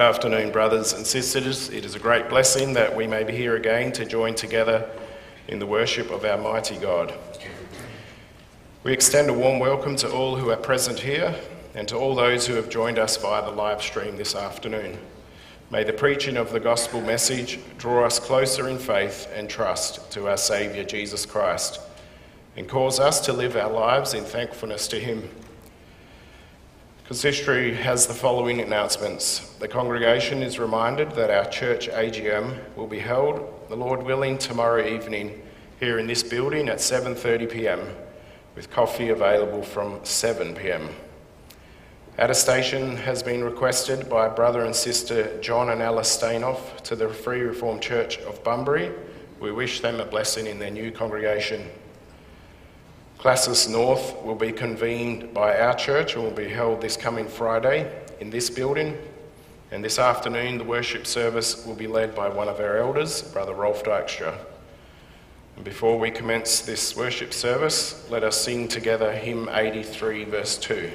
Afternoon, brothers and sisters. It is a great blessing that we may be here again to join together in the worship of our mighty God. We extend a warm welcome to all who are present here and to all those who have joined us via the live stream this afternoon. May the preaching of the gospel message draw us closer in faith and trust to our Saviour Jesus Christ and cause us to live our lives in thankfulness to him. Consistory has the following announcements. The congregation is reminded that our church AGM will be held, the Lord willing, tomorrow evening here in this building at 7:30 p.m, with coffee available from 7 p.m. Attestation has been requested by brother and sister John and Alice Stainoff to the Free Reformed Church of Bunbury. We wish them a blessing in their new congregation. Classis North will be convened by our church and will be held this coming Friday in this building. And this afternoon, the worship service will be led by one of our elders, Brother Rolf Dykstra. And before we commence this worship service, let us sing together hymn 83, verse 2.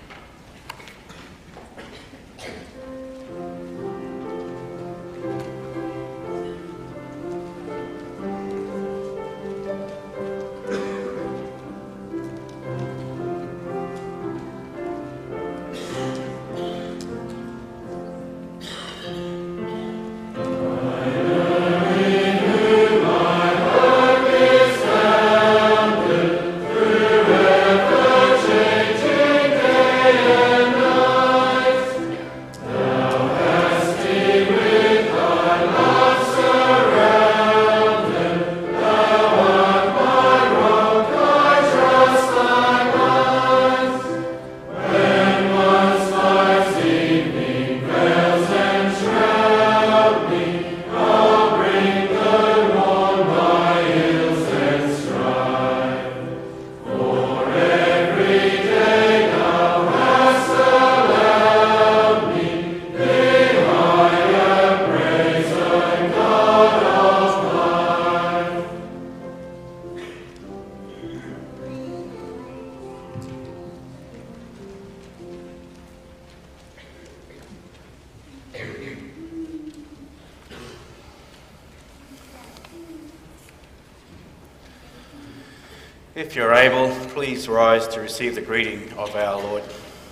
If you're able, please rise to receive the greeting of our Lord.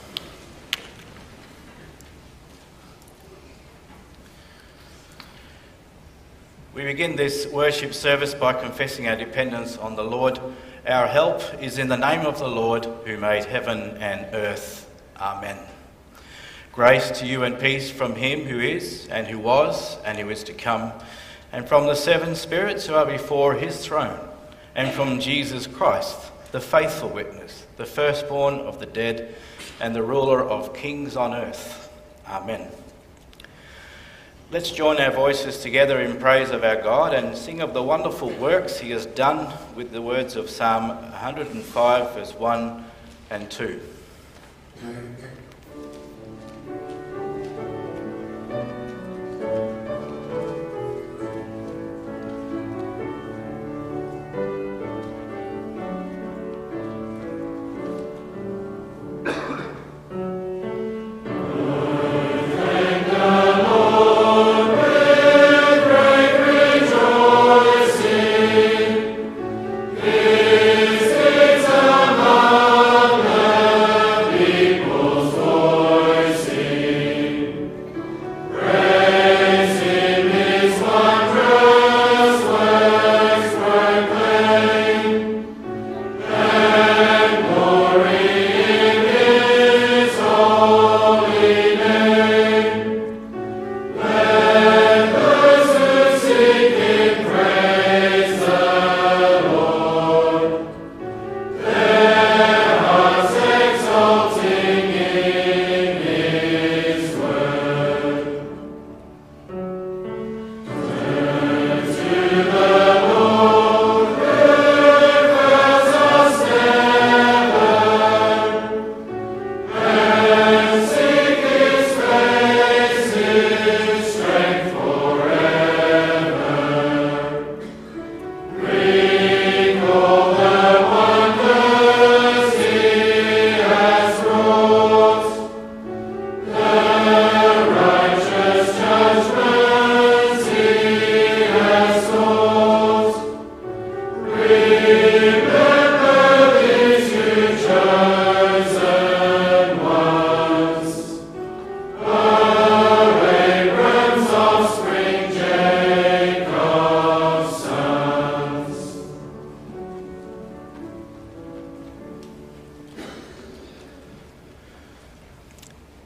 We begin this worship service by confessing our dependence on the Lord. Our help is in the name of the Lord who made heaven and earth. Amen. Grace to you and peace from him who is and who was and who is to come, and from the seven spirits who are before his throne, and from Jesus Christ, the faithful witness, the firstborn of the dead, and the ruler of kings on earth. Amen. Let's join our voices together in praise of our God and sing of the wonderful works he has done with the words of Psalm 105, verse 1 and 2. People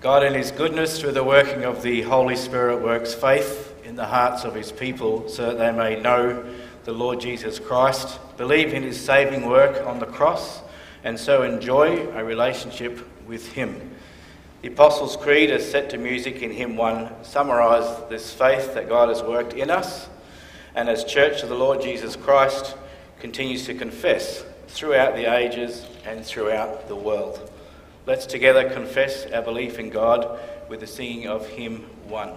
God in his goodness, through the working of the Holy Spirit, works faith in the hearts of his people so that they may know the Lord Jesus Christ, believe in his saving work on the cross, and so enjoy a relationship with him. The Apostles' Creed, as set to music in hymn 1, summarise this faith that God has worked in us, and as Church of the Lord Jesus Christ continues to confess throughout the ages and throughout the world. Let's together confess our belief in God with the singing of hymn 1.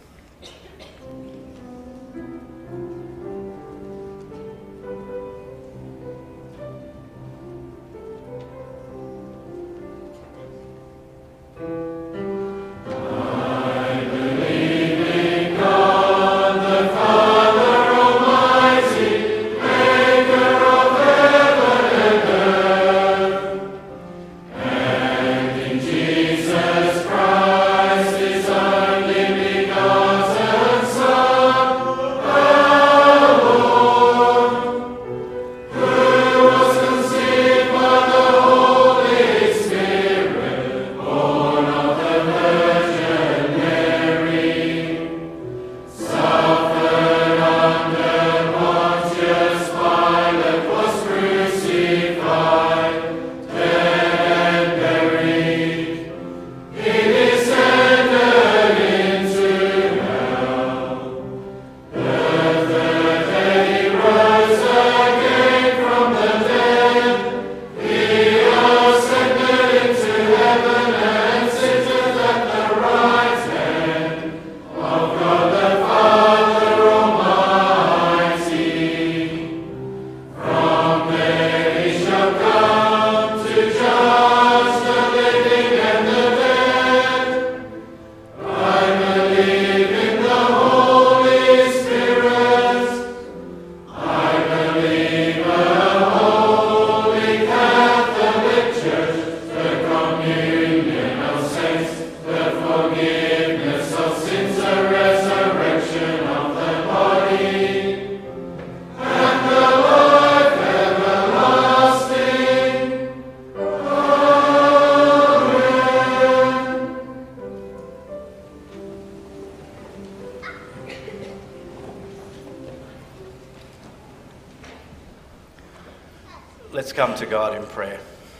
Let's come to God in prayer.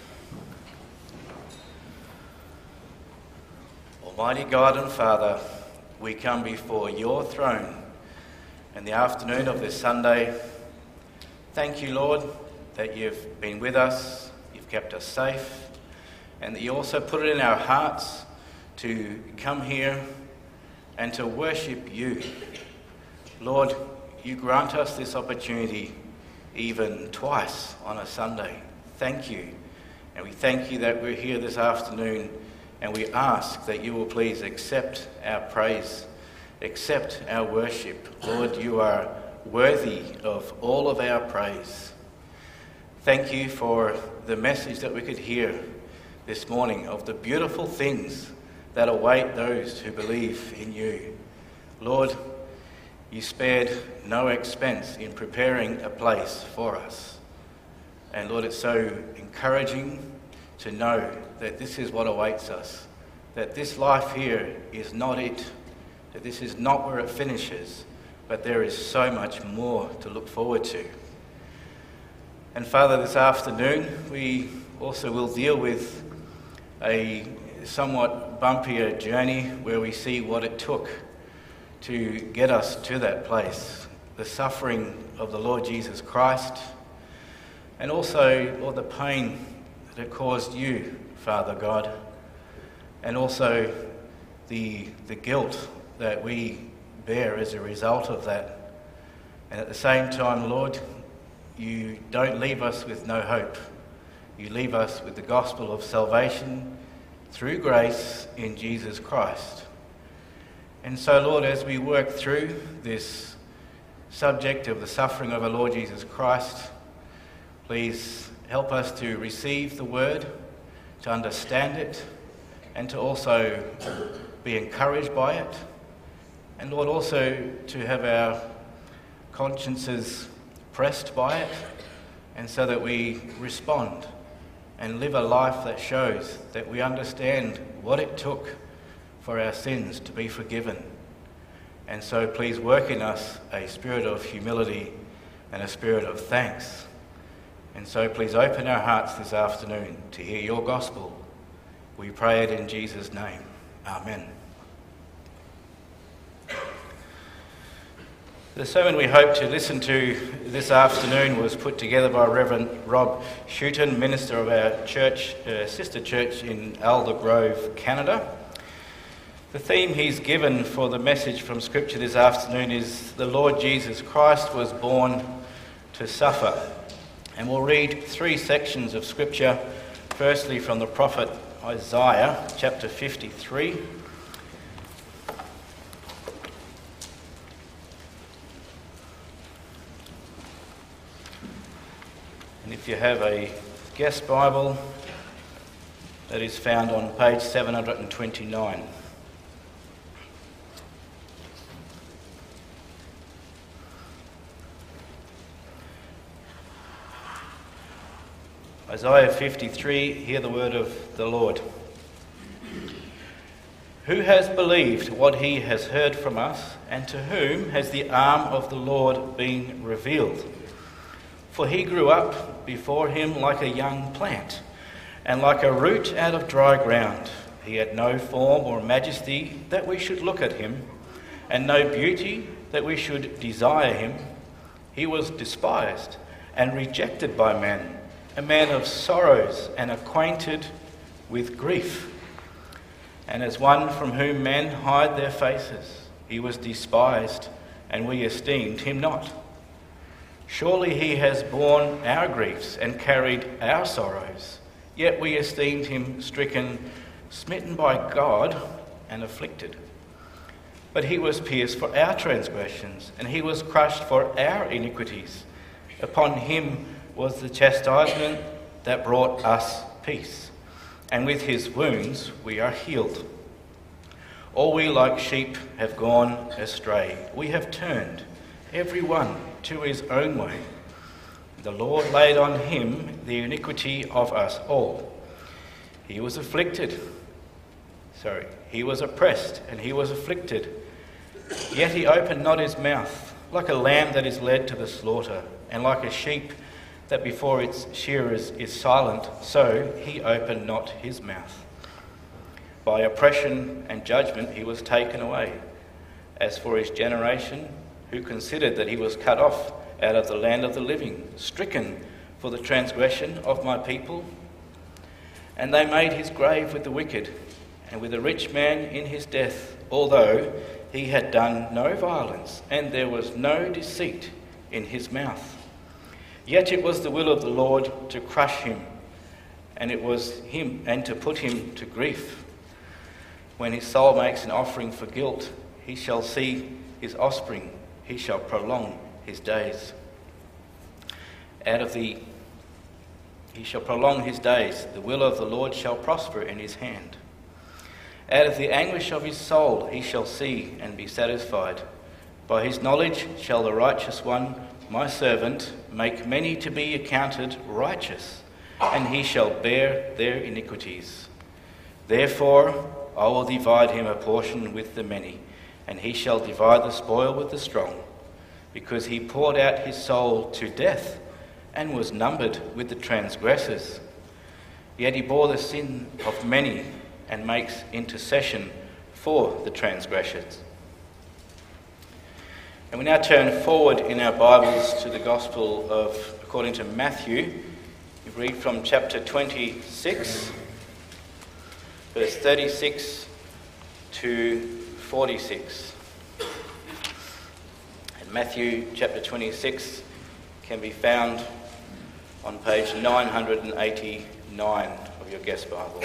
Almighty God and Father, we come before your throne in the afternoon of this Sunday. Thank you, Lord, that you've been with us, you've kept us safe, and that you also put it in our hearts to come here and to worship you. Lord, you grant us this opportunity even twice on a Sunday. Thank you. And we thank you that we're here this afternoon, and we ask that you will please accept our praise, accept our worship. Lord, you are worthy of all of our praise. Thank you for the message that we could hear this morning of the beautiful things that await those who believe in you. Lord, you spared no expense in preparing a place for us. And Lord, it's so encouraging to know that this is what awaits us, that this life here is not it, that this is not where it finishes, but there is so much more to look forward to. And Father, this afternoon we also will deal with a somewhat bumpier journey where we see what it took to get us to that place, the suffering of the Lord Jesus Christ, and also all the pain that it caused you, Father God, and also the guilt that we bear as a result of that. And at the same time, Lord, you don't leave us with no hope. You leave us with the gospel of salvation through grace in Jesus Christ. And so, Lord, as we work through this subject of the suffering of our Lord Jesus Christ, please help us to receive the word, to understand it, and to also be encouraged by it. And Lord, also to have our consciences pressed by it, and so that we respond and live a life that shows that we understand what it took for our sins to be forgiven. And so please work in us a spirit of humility and a spirit of thanks. And so please open our hearts this afternoon to hear your gospel. We pray it in Jesus' name. Amen. The sermon we hope to listen to this afternoon was put together by Reverend Rob Schutten, minister of our church, sister church in Aldergrove, Canada. The theme he's given for the message from Scripture this afternoon is the Lord Jesus Christ was born to suffer. And we'll read three sections of Scripture, firstly from the prophet Isaiah, chapter 53. And if you have a guest Bible, that is found on page 729. Isaiah 53, hear the word of the Lord. Who has believed what he has heard from us, and to whom has the arm of the Lord been revealed? For he grew up before him like a young plant, and like a root out of dry ground. He had no form or majesty that we should look at him, and no beauty that we should desire him. He was despised and rejected by men, a man of sorrows and acquainted with grief. And as one from whom men hide their faces, he was despised, and we esteemed him not. Surely he has borne our griefs and carried our sorrows, yet we esteemed him stricken, smitten by God, and afflicted. But he was pierced for our transgressions, and he was crushed for our iniquities. Upon him was the chastisement that brought us peace, and with his wounds we are healed. All we like sheep have gone astray. We have turned, every one, to his own way. The Lord laid on him the iniquity of us all. He was oppressed, and he was afflicted. Yet he opened not his mouth. Like a lamb that is led to the slaughter, and like a sheep that before its shearers is silent, so he opened not his mouth. By oppression and judgment he was taken away. As for his generation, who considered that he was cut off out of the land of the living, stricken for the transgression of my people? And they made his grave with the wicked, and with a rich man in his death, although he had done no violence, and there was no deceit in his mouth. Yet it was the will of the Lord to crush him, and it was him, and to put him to grief. When his soul makes an offering for guilt, he shall see his offspring. He shall prolong his days. He shall prolong his days. The will of the Lord shall prosper in his hand. Out of the anguish of his soul he shall see and be satisfied. By his knowledge shall the righteous one, my servant, make many to be accounted righteous, and he shall bear their iniquities. Therefore I will divide him a portion with the many, and he shall divide the spoil with the strong, because he poured out his soul to death and was numbered with the transgressors. Yet he bore the sin of many and makes intercession for the transgressors. And we now turn forward in our Bibles to the Gospel according to Matthew. We read from chapter 26, verse 36 to 46. And Matthew chapter 26 can be found on page 989 of your guest Bible.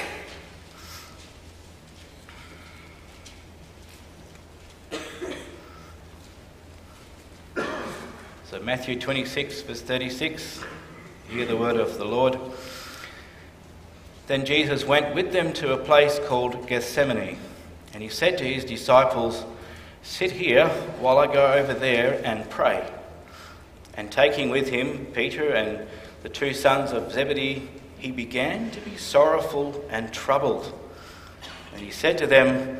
So Matthew 26, verse 36, hear the word of the Lord. Then Jesus went with them to a place called Gethsemane, and he said to his disciples, "Sit here while I go over there and pray." And taking with him Peter and the two sons of Zebedee, he began to be sorrowful and troubled. And he said to them,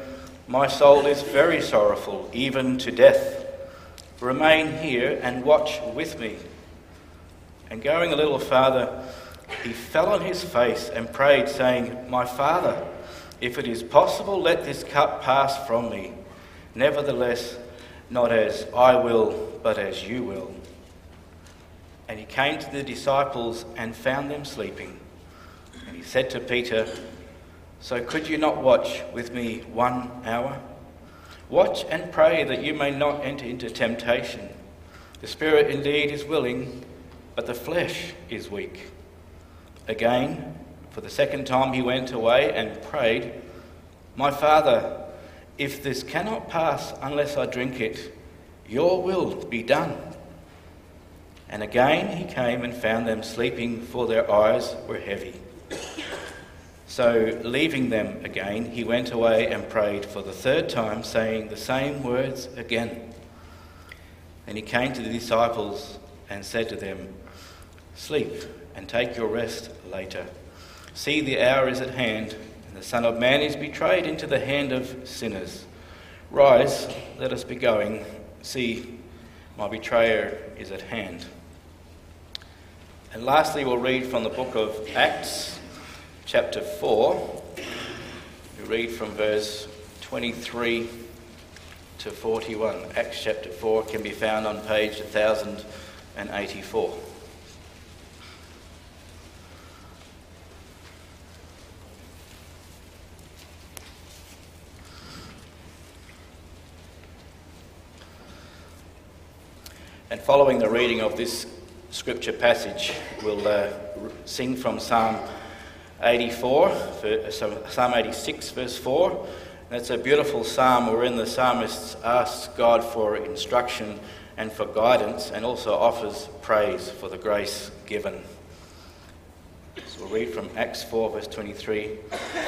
My soul is very sorrowful, even to death. Remain here and watch with me." And going a little farther, he fell on his face and prayed, saying, "My Father, if it is possible, let this cup pass from me. Nevertheless, not as I will, but as you will." And he came to the disciples and found them sleeping. And he said to Peter, "So could you not watch with me 1 hour? Watch and pray that you may not enter into temptation. The spirit indeed is willing, but the flesh is weak." Again, for the second time he went away and prayed, "My Father, if this cannot pass unless I drink it, your will be done." And again he came and found them sleeping, for their eyes were heavy. So, leaving them again, he went away and prayed for the third time, saying the same words again. And he came to the disciples and said to them, "Sleep and take your rest later. See, the hour is at hand, and the Son of Man is betrayed into the hand of sinners. Rise, let us be going. See, my betrayer is at hand." And lastly, we'll read from the book of Acts, chapter 4. We read from verse 23 to 41. Acts chapter 4 can be found on page 1084. And following the reading of this scripture passage, we'll sing from Psalm 86, verse 4. That's a beautiful psalm wherein the psalmist asks God for instruction and for guidance, and also offers praise for the grace given. So we'll read from Acts 4, verse 23.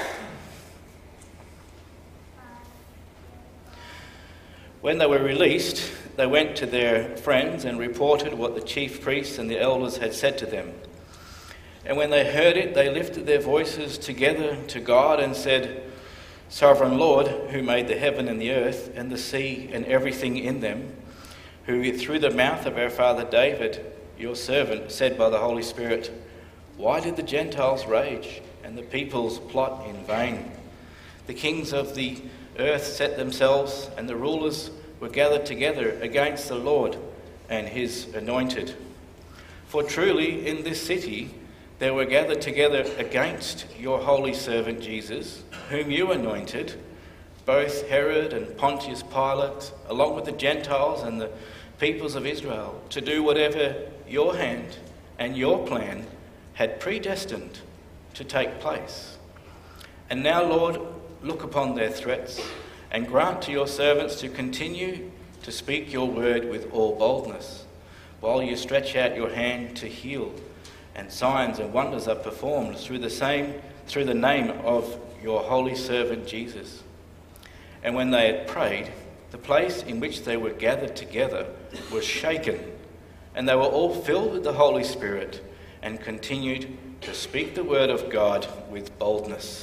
When they were released, they went to their friends and reported what the chief priests and the elders had said to them. And when they heard it, they lifted their voices together to God and said, "Sovereign Lord, who made the heaven and the earth and the sea and everything in them, who through the mouth of our father David, your servant, said by the Holy Spirit, why did the Gentiles rage and the peoples plot in vain? The kings of the earth set themselves, and the rulers were gathered together against the Lord and his anointed. For truly in this city they were gathered together against your holy servant Jesus, whom you anointed, both Herod and Pontius Pilate, along with the Gentiles and the peoples of Israel, to do whatever your hand and your plan had predestined to take place. And now, Lord, look upon their threats and grant to your servants to continue to speak your word with all boldness, while you stretch out your hand to heal, and signs and wonders are performed through the name of your holy servant Jesus." And when they had prayed, the place in which they were gathered together was shaken, and they were all filled with the Holy Spirit and continued to speak the word of God with boldness.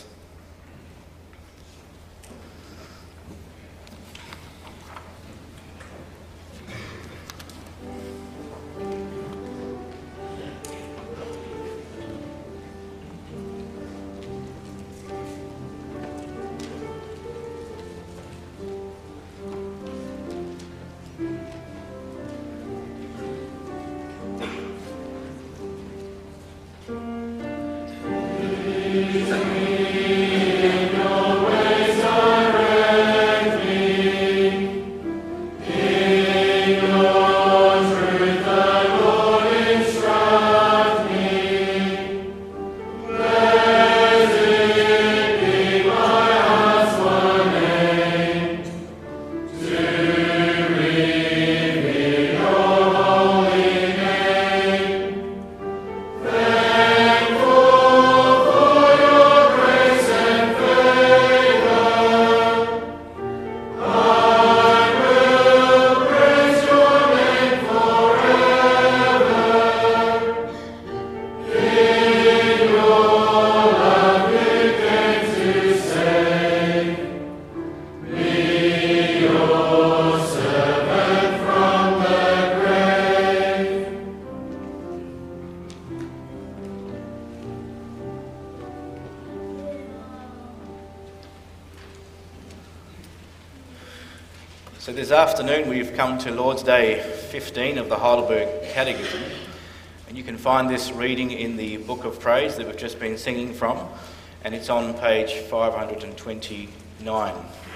So this afternoon we've come to Lord's Day 15 of the Heidelberg Catechism, and you can find this reading in the Book of Praise that we've just been singing from, and it's on page 529.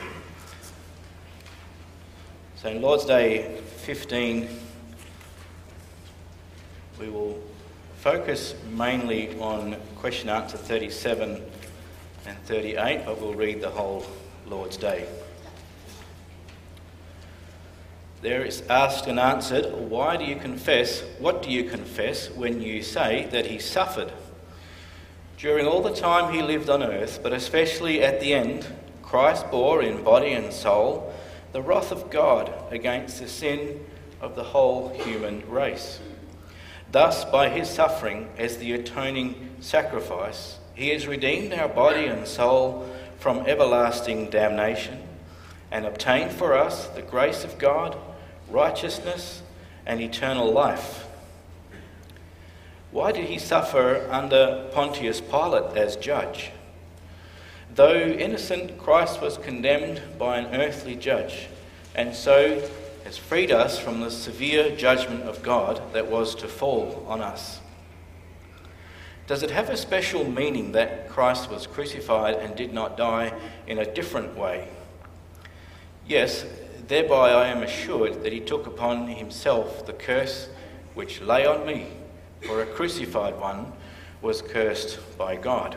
So in Lord's Day 15 we will focus mainly on question answer 37 and 38, but we'll read the whole Lord's Day. There is asked and answered, what do you confess when you say that he suffered? During all the time he lived on earth, but especially at the end, Christ bore in body and soul the wrath of God against the sin of the whole human race. Thus, by his suffering as the atoning sacrifice, he has redeemed our body and soul from everlasting damnation and obtained for us the grace of God, righteousness, and eternal life. Why did he suffer under Pontius Pilate as judge? Though innocent, Christ was condemned by an earthly judge, and so has freed us from the severe judgment of God that was to fall on us. Does it have a special meaning that Christ was crucified and did not die in a different way? Yes, thereby I am assured that he took upon himself the curse which lay on me, for a crucified one was cursed by God.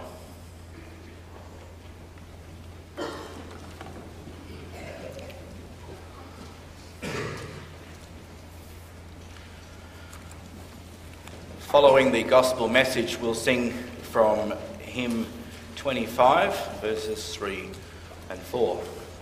Following the gospel message, we'll sing from hymn 25, verses 3 and 4.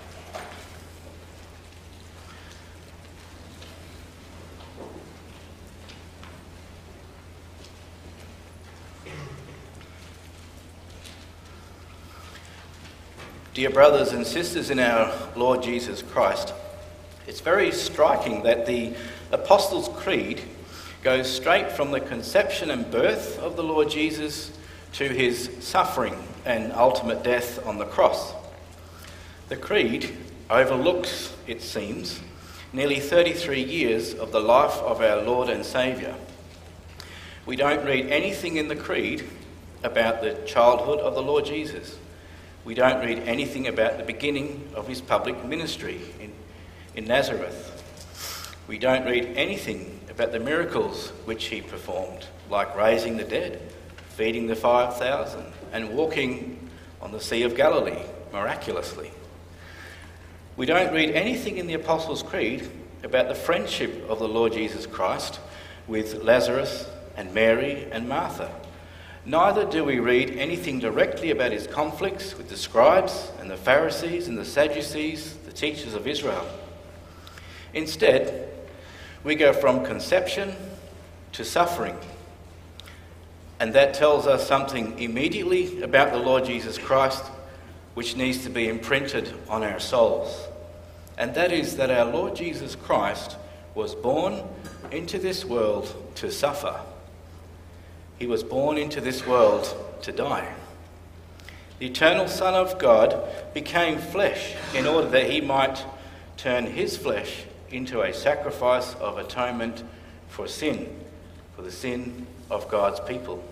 Dear brothers and sisters in our Lord Jesus Christ, it's very striking that the Apostles' Creed goes straight from the conception and birth of the Lord Jesus to his suffering and ultimate death on the cross. The Creed overlooks, it seems, nearly 33 years of the life of our Lord and Saviour. We don't read anything in the Creed about the childhood of the Lord Jesus. We don't read anything about the beginning of his public ministry in Nazareth. We don't read anything about the miracles which he performed, like raising the dead, feeding the 5,000, and walking on the Sea of Galilee miraculously. We don't read anything in the Apostles' Creed about the friendship of the Lord Jesus Christ with Lazarus and Mary and Martha. Neither do we read anything directly about his conflicts with the scribes and the Pharisees and the Sadducees, the teachers of Israel. Instead, we go from conception to suffering, and that tells us something immediately about the Lord Jesus Christ which needs to be imprinted on our souls, and that is that our Lord Jesus Christ was born into this world to suffer. He was born into this world to die. The eternal Son of God became flesh in order that he might turn his flesh into a sacrifice of atonement for sin, for the sin of God's people.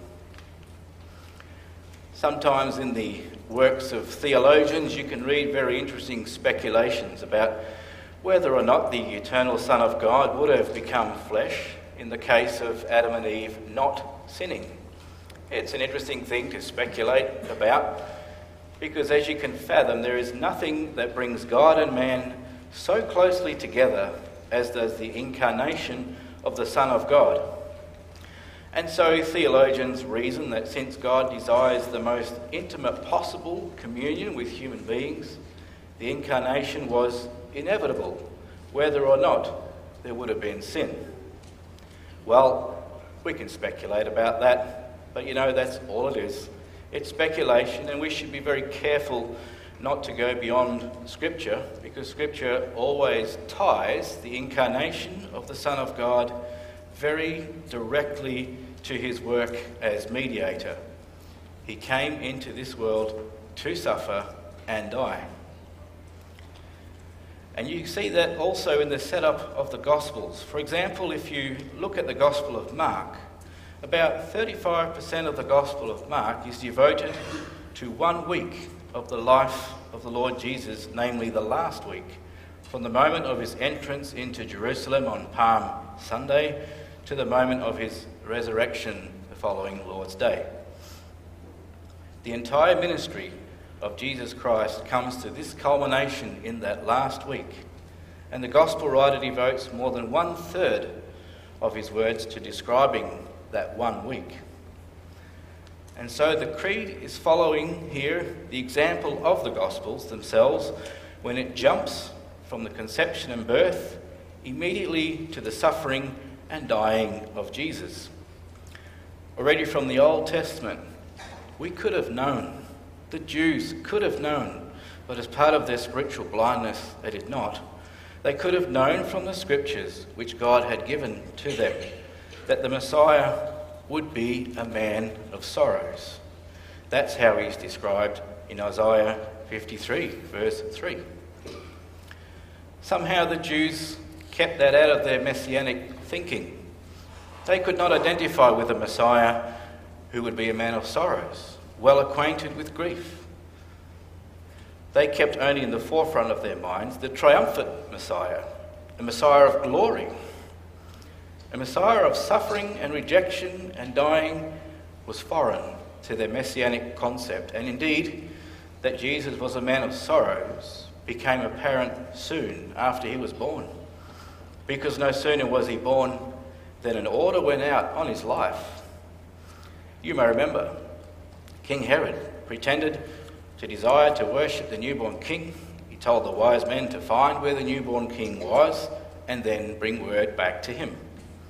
Sometimes in the works of theologians you can read very interesting speculations about whether or not the eternal Son of God would have become flesh in the case of Adam and Eve not sinning. It's an interesting thing to speculate about, because as you can fathom, there is nothing that brings God and man so closely together as does the incarnation of the Son of God. And so theologians reason that since God desires the most intimate possible communion with human beings, the incarnation was inevitable, whether or not there would have been sin. Well, we can speculate about that, but that's all it is. It's speculation, and we should be very careful not to go beyond Scripture, because Scripture always ties the incarnation of the Son of God very directly to his work as mediator. He came into this world to suffer and die. And you see that also in the setup of the Gospels. For example, if you look at the Gospel of Mark, about 35% of the Gospel of Mark is devoted to 1 week of the life of the Lord Jesus, namely the last week, from the moment of his entrance into Jerusalem on Palm Sunday to the moment of his resurrection the following Lord's Day. The entire ministry of Jesus Christ comes to this culmination in that last week, and the Gospel writer devotes more than 1/3 of his words to describing that 1 week. And so the Creed is following here the example of the Gospels themselves when it jumps from the conception and birth immediately to the suffering and dying of Jesus. Already from the Old Testament, we could have known, the Jews could have known, but as part of their spiritual blindness, they did not. They could have known from the scriptures which God had given to them that the Messiah would be a man of sorrows. That's how he's described in Isaiah 53, verse 3. Somehow the Jews kept that out of their messianic thinking. They could not identify with a Messiah who would be a man of sorrows, well acquainted with grief. They kept only in the forefront of their minds the triumphant Messiah, a Messiah of glory. A Messiah of suffering and rejection and dying was foreign to their messianic concept, and indeed that Jesus was a man of sorrows became apparent soon after he was born, because no sooner was he born than an order went out on his life. You may remember, King Herod pretended to desire to worship the newborn king. He told the wise men to find where the newborn king was and then bring word back to him.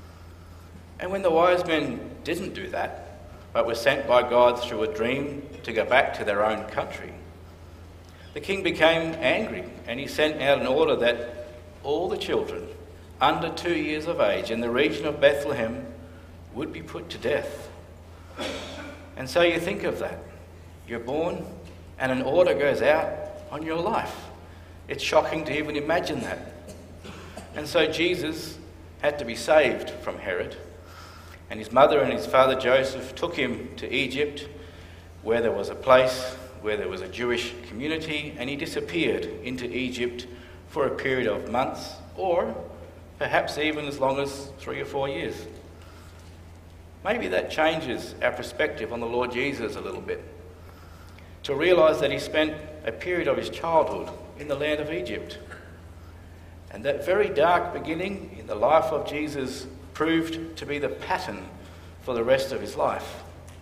And when the wise men didn't do that, but were sent by God through a dream to go back to their own country, the king became angry, and he sent out an order that all the children under 2 years of age in the region of Bethlehem would be put to death. And so you think of that. You're born and an order goes out on your life. It's shocking to even imagine that. And so Jesus had to be saved from Herod. And his mother and his father Joseph took him to Egypt, where there was a place, where there was a Jewish community, and he disappeared into Egypt for a period of months, or perhaps even as long as 3 or 4 years. Maybe that changes our perspective on the Lord Jesus a little bit, to realise that he spent a period of his childhood in the land of Egypt. And that very dark beginning in the life of Jesus proved to be the pattern for the rest of his life.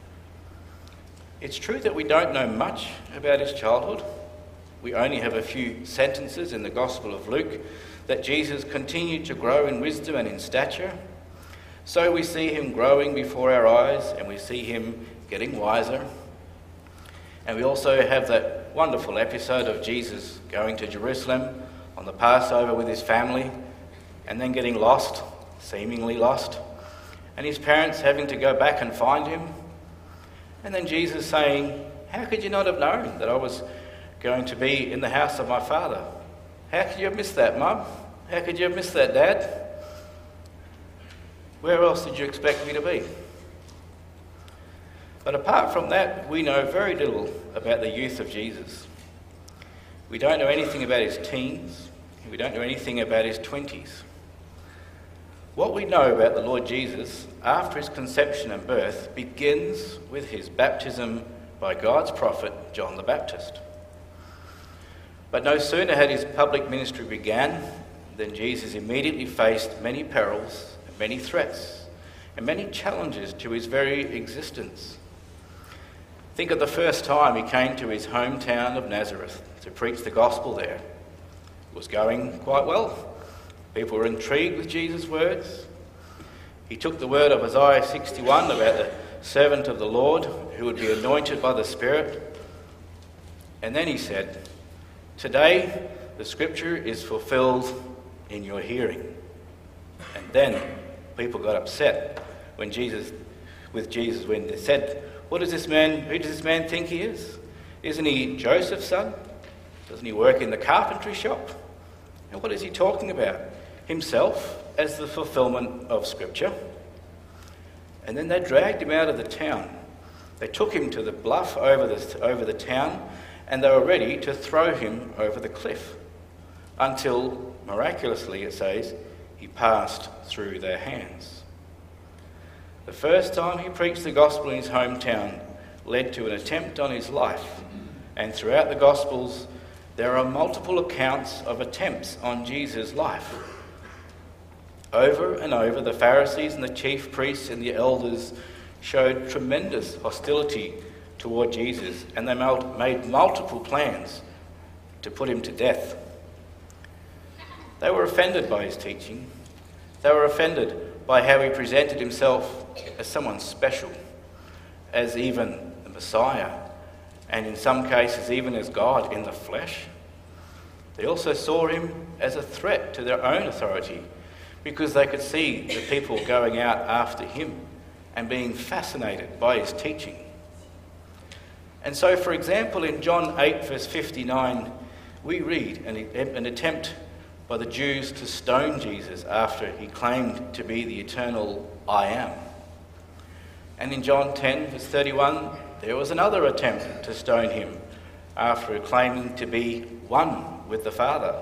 It's true that we don't know much about his childhood. We only have a few sentences in the Gospel of Luke that Jesus continued to grow in wisdom and in stature. So we see him growing before our eyes, and we see him getting wiser. And we also have that wonderful episode of Jesus going to Jerusalem on the Passover with his family and then getting lost, seemingly lost, and his parents having to go back and find him. And then Jesus saying, "How could you not have known that I was going to be in the house of my Father? How could you have missed that, Mum? How could you have missed that, Dad? Where else did you expect me to be?" But apart from that, we know very little about the youth of Jesus. We don't know anything about his teens. We don't know anything about his 20s. What we know about the Lord Jesus after his conception and birth begins with his baptism by God's prophet, John the Baptist. But no sooner had his public ministry began than Jesus immediately faced many perils, many threats, and many challenges to his very existence. Think of the first time he came to his hometown of Nazareth to preach the gospel there. It was going quite well. People were intrigued with Jesus' words. He took the word of Isaiah 61 about the servant of the Lord who would be anointed by the Spirit. And then he said, "Today the scripture is fulfilled in your hearing." And then people got upset when when they said, who does this man think he is? Isn't he Joseph's son? Doesn't he work in the carpentry shop? And what is he talking about? Himself as the fulfillment of Scripture. And then they dragged him out of the town. They took him to the bluff over the town, and they were ready to throw him over the cliff until, miraculously it says, he passed through their hands. The first time he preached the gospel in his hometown led to an attempt on his life, and throughout the Gospels there are multiple accounts of attempts on Jesus' life. Over and over, the Pharisees and the chief priests and the elders showed tremendous hostility toward Jesus, and they made multiple plans to put him to death. They were offended by his teaching. They were offended by how he presented himself as someone special, as even the Messiah, and in some cases even as God in the flesh. They also saw him as a threat to their own authority, because they could see the people going out after him and being fascinated by his teaching. And so, for example, in John 8 verse 59, we read an attempt by the Jews to stone Jesus after he claimed to be the eternal I am. And in John 10 verse 31, there was another attempt to stone him after claiming to be one with the Father.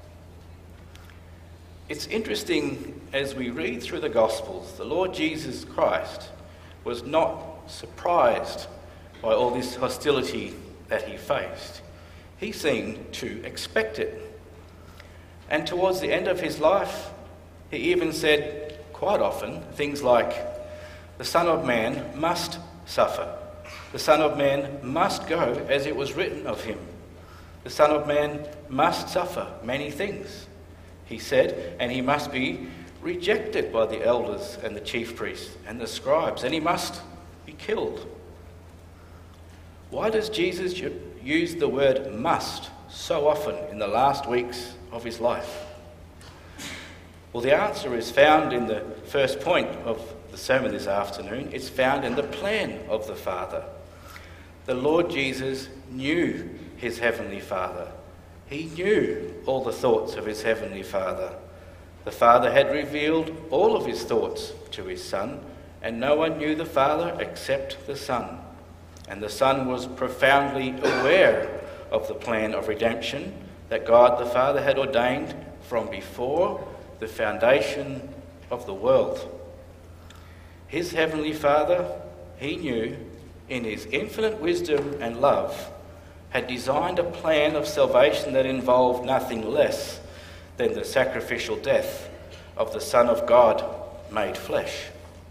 It's interesting, as we read through the Gospels, the Lord Jesus Christ was not surprised by all this hostility that he faced. He seemed to expect it. And towards the end of his life, he even said quite often things like, "The Son of Man must suffer. The Son of Man must go as it was written of him. The Son of Man must suffer many things," he said, "and he must be rejected by the elders and the chief priests and the scribes, and he must be killed." Why does Jesus use the word must so often in the last weeks of his life? Well, the answer is found in the first point of the sermon this afternoon. It's found in the plan of the Father. The Lord Jesus knew his heavenly Father. He knew all the thoughts of his heavenly Father. The Father had revealed all of his thoughts to his Son, and no one knew the Father except the Son. And the Son was profoundly aware of the plan of redemption that God the Father had ordained from before the foundation of the world. His heavenly Father, he knew, in his infinite wisdom and love, had designed a plan of salvation that involved nothing less than the sacrificial death of the Son of God made flesh.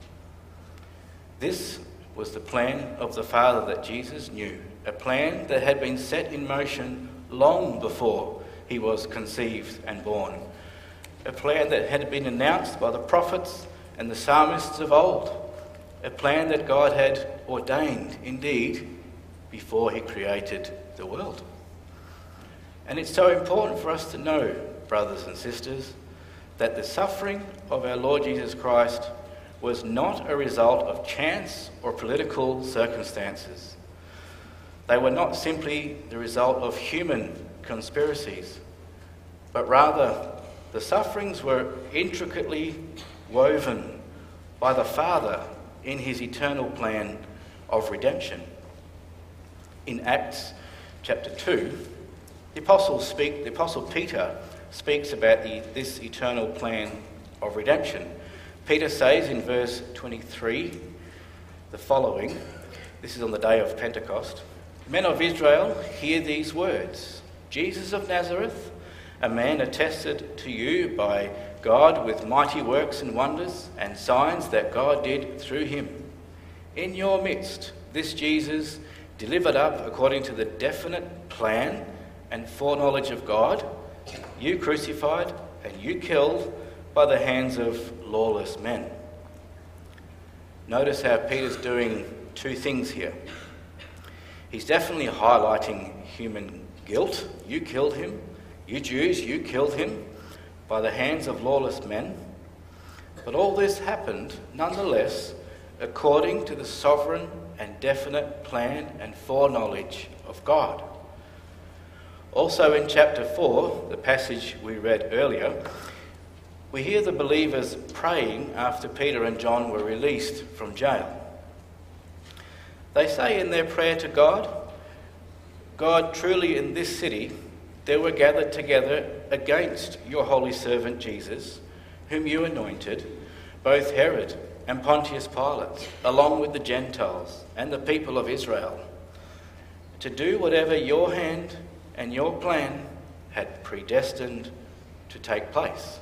This was the plan of the Father that Jesus knew, a plan that had been set in motion long before he was conceived and born, a plan that had been announced by the prophets and the psalmists of old, a plan that God had ordained, indeed, before he created the world. And it's so important for us to know, brothers and sisters, that the suffering of our Lord Jesus Christ was not a result of chance or political circumstances. They were not simply the result of human conspiracies, but rather the sufferings were intricately woven by the Father in his eternal plan of redemption. In Acts chapter 2, the Apostle Peter speaks about this eternal plan of redemption. Peter says in verse 23 the following. This is on the day of Pentecost. "Men of Israel, hear these words. Jesus of Nazareth, a man attested to you by God with mighty works and wonders and signs that God did through him. In your midst, this Jesus, delivered up according to the definite plan and foreknowledge of God, you crucified and you killed by the hands of lawless men." Notice how Peter's doing two things here. He's definitely highlighting human guilt. You killed him. You Jews, you killed him by the hands of lawless men. But all this happened, nonetheless, according to the sovereign and definite plan and foreknowledge of God. Also in chapter 4, the passage we read earlier, we hear the believers praying after Peter and John were released from jail. They say in their prayer to God, "God, truly in this city there were gathered together against your holy servant Jesus, whom you anointed, both Herod and Pontius Pilate, along with the Gentiles and the people of Israel, to do whatever your hand and your plan had predestined to take place."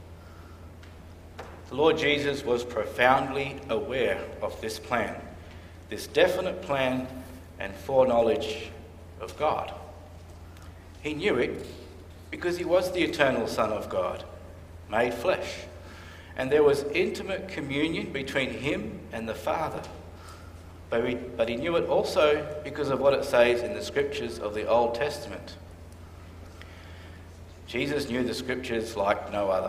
The Lord Jesus was profoundly aware of this plan, this definite plan and foreknowledge of God. He knew it because he was the eternal Son of God, made flesh, and there was intimate communion between him and the Father. But he knew it also because of what it says in the scriptures of the Old Testament. Jesus knew the scriptures like no other.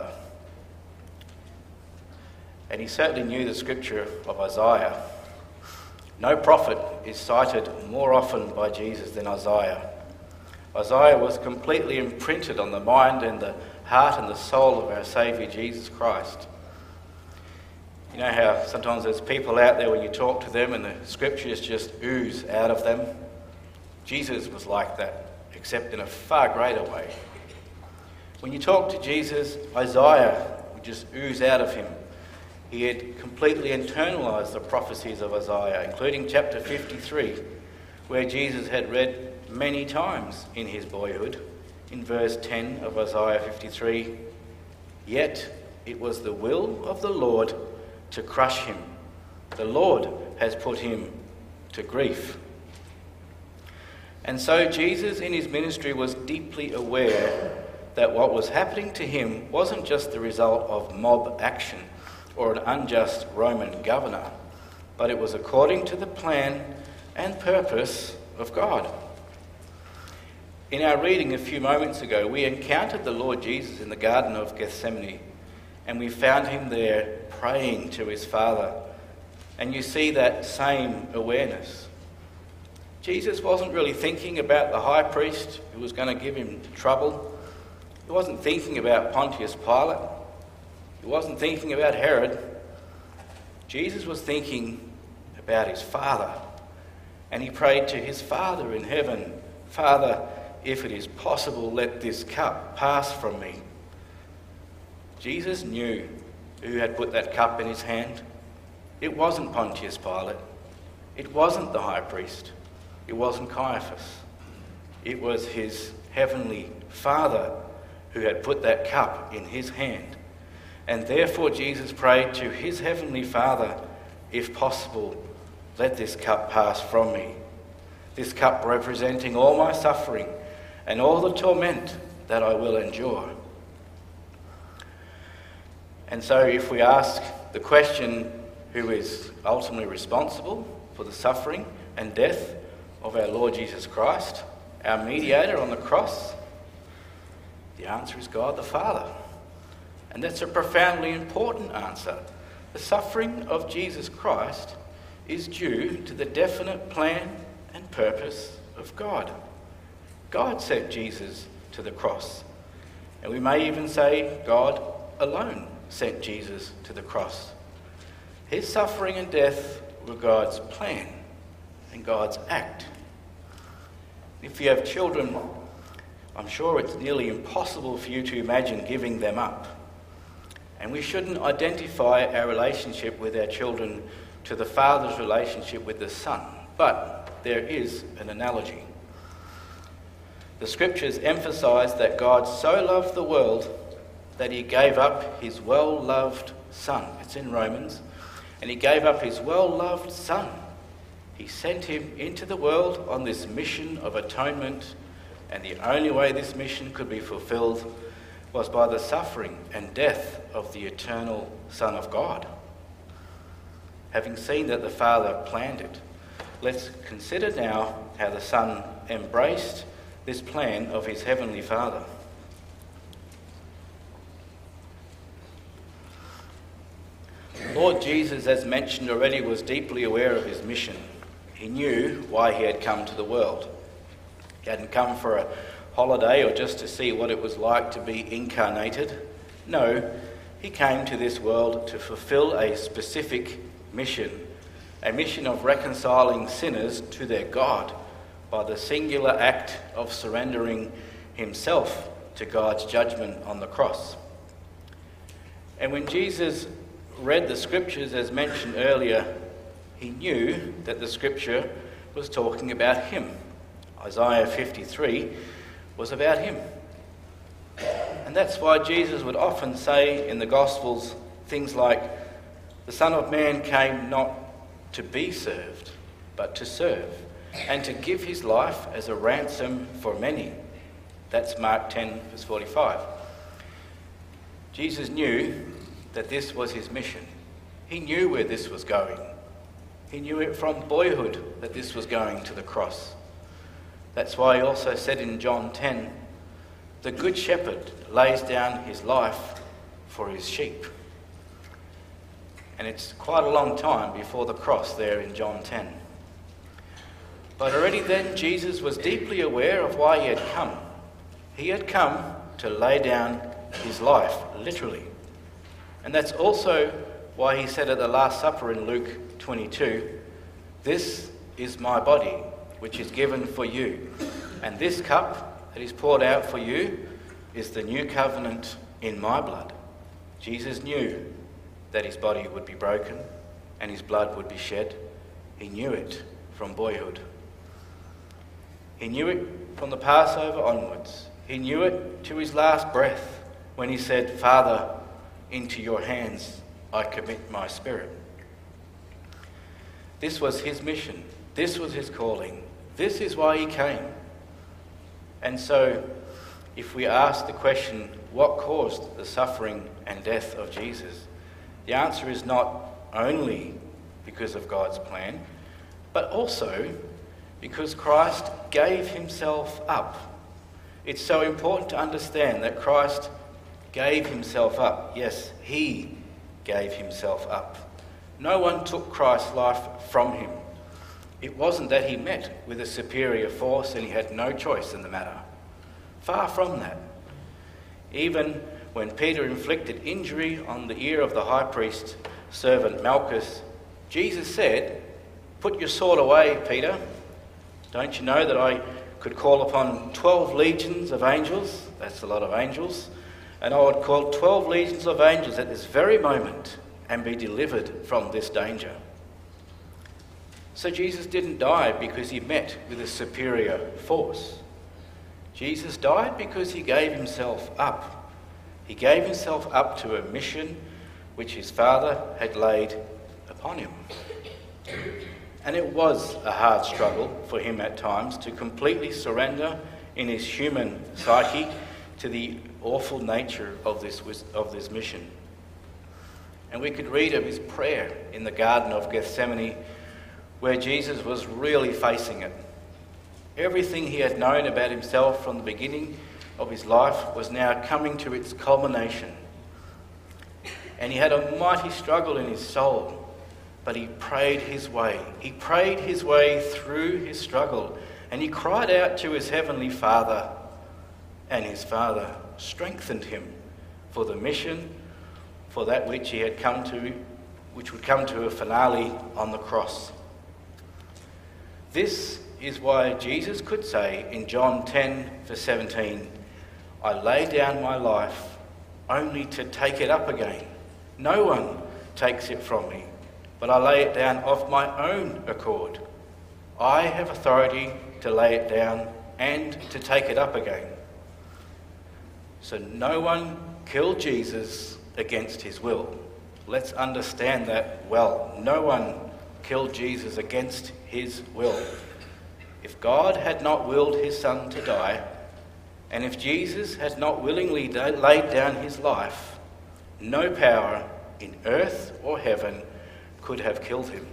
And he certainly knew the scripture of Isaiah. No prophet is cited more often by Jesus than Isaiah. Isaiah was completely imprinted on the mind and the heart and the soul of our Saviour Jesus Christ. You know how sometimes there's people out there when you talk to them and the scriptures just ooze out of them? Jesus was like that, except in a far greater way. When you talk to Jesus, Isaiah would just ooze out of him. He had completely internalised the prophecies of Isaiah, including chapter 53, where Jesus had read many times in his boyhood, in verse 10 of Isaiah 53, "Yet it was the will of the Lord to crush him. The Lord has put him to grief." And so Jesus in his ministry was deeply aware that what was happening to him wasn't just the result of mob action or an unjust Roman governor, but it was according to the plan and purpose of God. In our reading a few moments ago, we encountered the Lord Jesus in the Garden of Gethsemane, and we found him there praying to his Father. And you see that same awareness. Jesus wasn't really thinking about the high priest who was going to give him trouble. He wasn't thinking about Pontius Pilate. He wasn't thinking about Herod. Jesus was thinking about his Father. And he prayed to his Father in heaven, "Father, if it is possible, let this cup pass from me." Jesus knew who had put that cup in his hand. It wasn't Pontius Pilate. It wasn't the high priest. It wasn't Caiaphas. It was his heavenly Father who had put that cup in his hand. And therefore Jesus prayed to his heavenly Father, "If possible, let this cup pass from me." This cup representing all my suffering and all the torment that I will endure. And so if we ask the question, who is ultimately responsible for the suffering and death of our Lord Jesus Christ, our mediator on the cross, the answer is God the Father. And that's a profoundly important answer. The suffering of Jesus Christ is due to the definite plan and purpose of God. God sent Jesus to the cross. And we may even say God alone sent Jesus to the cross. His suffering and death were God's plan and God's act. If you have children, I'm sure it's nearly impossible for you to imagine giving them up. And we shouldn't identify our relationship with our children to the Father's relationship with the Son. But there is an analogy. The scriptures emphasise that God so loved the world that he gave up his well-loved Son. It's in Romans. And he gave up his well-loved Son. He sent him into the world on this mission of atonement. And the only way this mission could be fulfilled was by the suffering and death of the eternal Son of God. Having seen that the Father planned it, let's consider now how the Son embraced this plan of his heavenly Father. Lord Jesus, as mentioned already, was deeply aware of his mission. He knew why he had come to the world. He hadn't come for a holiday or just to see what it was like to be incarnated. No, he came to this world to fulfill a specific mission, a mission of reconciling sinners to their God by the singular act of surrendering himself to God's judgment on the cross. And when Jesus read the scriptures as mentioned earlier, he knew that the scripture was talking about him. Isaiah 53 was about him. And that's why Jesus would often say in the Gospels things like, "The Son of Man came not to be served, but to serve, and to give his life as a ransom for many." That's Mark 10, verse 45. Jesus knew that this was his mission. He knew where this was going. He knew it from boyhood that this was going to the cross. That's why he also said in John 10, "The good shepherd lays down his life for his sheep." And it's quite a long time before the cross there in John 10. But already then Jesus was deeply aware of why he had come. He had come to lay down his life, literally. And that's also why he said at the Last Supper in Luke 22, "This is my body, which is given for you. And this cup that is poured out for you is the new covenant in my blood." Jesus knew that his body would be broken and his blood would be shed. He knew it from boyhood. He knew it from the Passover onwards. He knew it to his last breath when he said, "Father, into your hands I commit my spirit." This was his mission. This was his calling. This is why he came. And so, if we ask the question, what caused the suffering and death of Jesus? The answer is not only because of God's plan, but also because Christ gave himself up. It's so important to understand that Christ gave himself up. Yes, he gave himself up. No one took Christ's life from him. It wasn't that he met with a superior force and he had no choice in the matter. Far from that. Even when Peter inflicted injury on the ear of the high priest's servant Malchus, Jesus said, "Put your sword away, Peter. Don't you know that I could call upon 12 legions of angels?" That's a lot of angels. "And I would call 12 legions of angels at this very moment and be delivered from this danger." So Jesus didn't die because he met with a superior force. Jesus died because he gave himself up. He gave himself up to a mission which his Father had laid upon him. And it was a hard struggle for him at times to completely surrender in his human psyche to the awful nature of this mission. And we could read of his prayer in the Garden of Gethsemane, where Jesus was really facing it. Everything he had known about himself from the beginning of his life was now coming to its culmination. And he had a mighty struggle in his soul, but he prayed his way. He prayed his way through his struggle, and he cried out to his heavenly Father, and his Father strengthened him for the mission, for that which he had come to, which would come to a finale on the cross. This is why Jesus could say in John 10, verse 17, "I lay down my life only to take it up again. No one takes it from me, but I lay it down of my own accord. I have authority to lay it down and to take it up again." So no one killed Jesus against his will. Let's understand that well. No one killed Jesus against his will. If God had not willed his Son to die, and if Jesus had not willingly laid down his life, no power in earth or heaven could have killed him.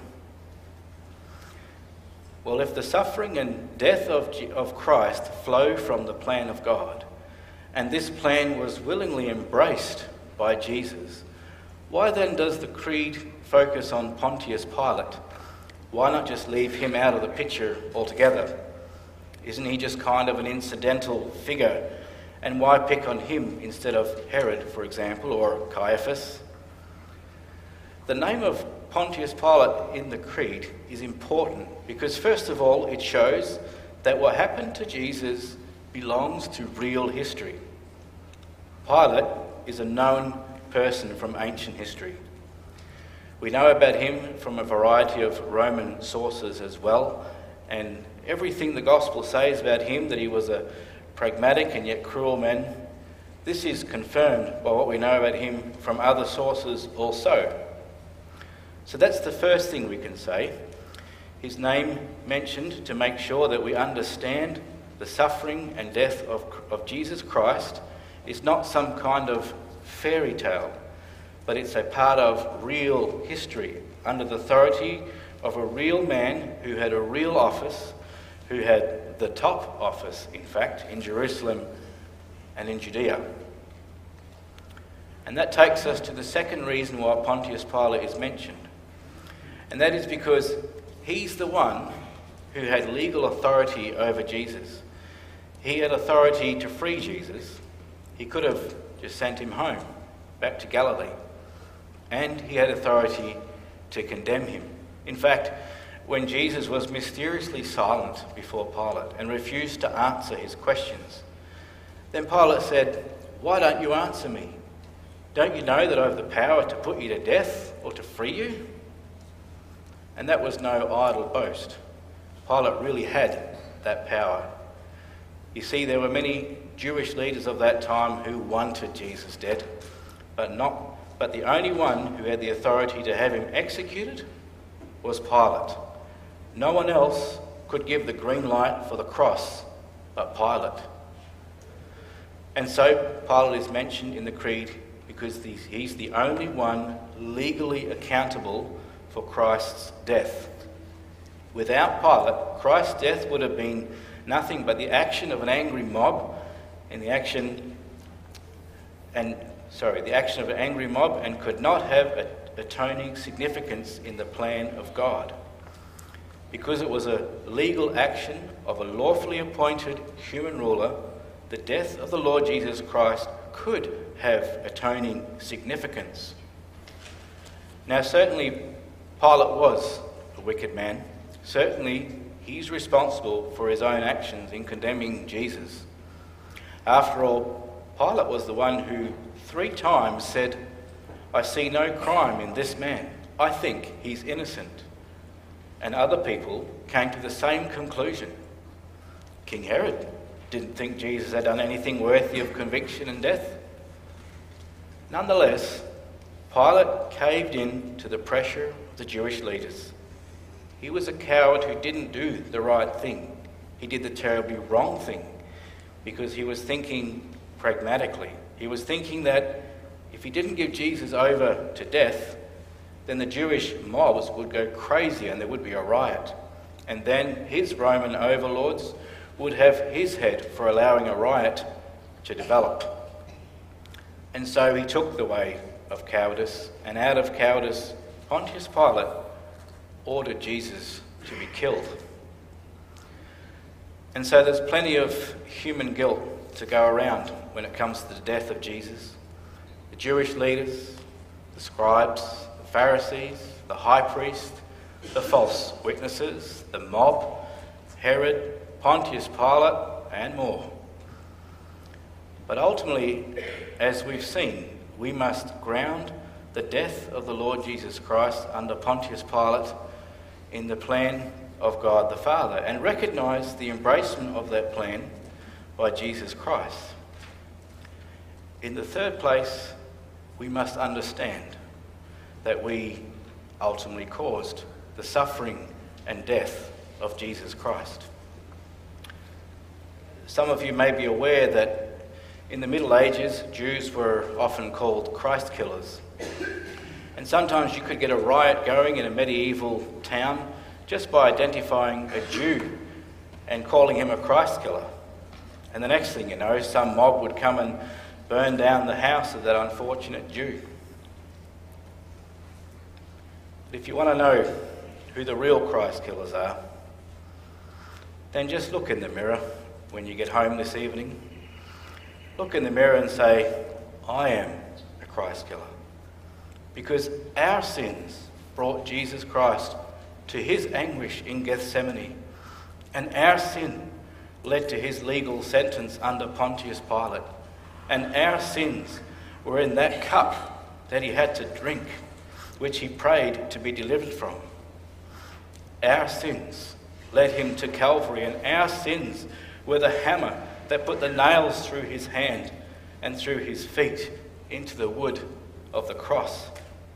Well, if the suffering and death of Christ flow from the plan of God, and this plan was willingly embraced by Jesus, why then does the creed focus on Pontius Pilate? Why not just leave him out of the picture altogether? Isn't he just kind of an incidental figure? And why pick on him instead of Herod, for example, or Caiaphas? The name of Pontius Pilate in the Creed is important because, first of all, it shows that what happened to Jesus belongs to real history. Pilate is a known person from ancient history. We know about him from a variety of Roman sources as well, and everything the Gospel says about him, that he was a pragmatic and yet cruel man, this is confirmed by what we know about him from other sources also. So that's the first thing we can say. His name mentioned to make sure that we understand the suffering and death of Jesus Christ is not some kind of fairy tale, but it's a part of real history under the authority of a real man who had a real office, who had the top office, in fact, in Jerusalem and in Judea. And that takes us to the second reason why Pontius Pilate is mentioned. And that is because he's the one who had legal authority over Jesus. He had authority to free Jesus. He could have just sent him home, back to Galilee. And he had authority to condemn him. In fact, when Jesus was mysteriously silent before Pilate and refused to answer his questions, then Pilate said, "Why don't you answer me? Don't you know that I have the power to put you to death or to free you?" And that was no idle boast. Pilate really had that power. You see, there were many Jewish leaders of that time who wanted Jesus dead, but the only one who had the authority to have him executed was Pilate. No one else could give the green light for the cross but Pilate. And so Pilate is mentioned in the Creed because he's the only one legally accountable for Christ's death. Without Pilate, Christ's death would have been nothing but the action of an angry mob, and the action of an angry mob, and could not have atoning significance in the plan of God. Because it was a legal action of a lawfully appointed human ruler, the death of the Lord Jesus Christ could have atoning significance. Now, certainly Pilate was a wicked man. Certainly he's responsible for his own actions in condemning Jesus. After all, Pilate was the one who 3 times said, "I see no crime in this man. I think he's innocent." And other people came to the same conclusion. King Herod didn't think Jesus had done anything worthy of conviction and death. Nonetheless, Pilate caved in to the pressure of the Jewish leaders. He was a coward who didn't do the right thing. He did the terribly wrong thing because he was thinking pragmatically. He was thinking that if he didn't give Jesus over to death, then the Jewish mobs would go crazy and there would be a riot. And then his Roman overlords would have his head for allowing a riot to develop. And so he took the way of cowardice, and out of cowardice, Pontius Pilate ordered Jesus to be killed. And so there's plenty of human guilt to go around when it comes to the death of Jesus. The Jewish leaders, the scribes, the Pharisees, the high priest, the false witnesses, the mob, Herod, Pontius Pilate, and more. But ultimately, as we've seen, we must ground the death of the Lord Jesus Christ under Pontius Pilate in the plan of God the Father and recognise the embracement of that plan by Jesus Christ. In the third place, we must understand that we ultimately caused the suffering and death of Jesus Christ. Some of you may be aware that in the Middle Ages, Jews were often called Christ killers. And sometimes you could get a riot going in a medieval town just by identifying a Jew and calling him a Christ killer. And the next thing you know, some mob would come and burn down the house of that unfortunate Jew. But if you want to know who the real Christ killers are, then just look in the mirror when you get home this evening. Look in the mirror and say, I am a Christ killer. Because our sins brought Jesus Christ to his anguish in Gethsemane, and our sin led to his legal sentence under Pontius Pilate, and our sins were in that cup that he had to drink, which he prayed to be delivered from. Our sins led him to Calvary, and our sins were the hammer that put the nails through his hand and through his feet into the wood of the cross.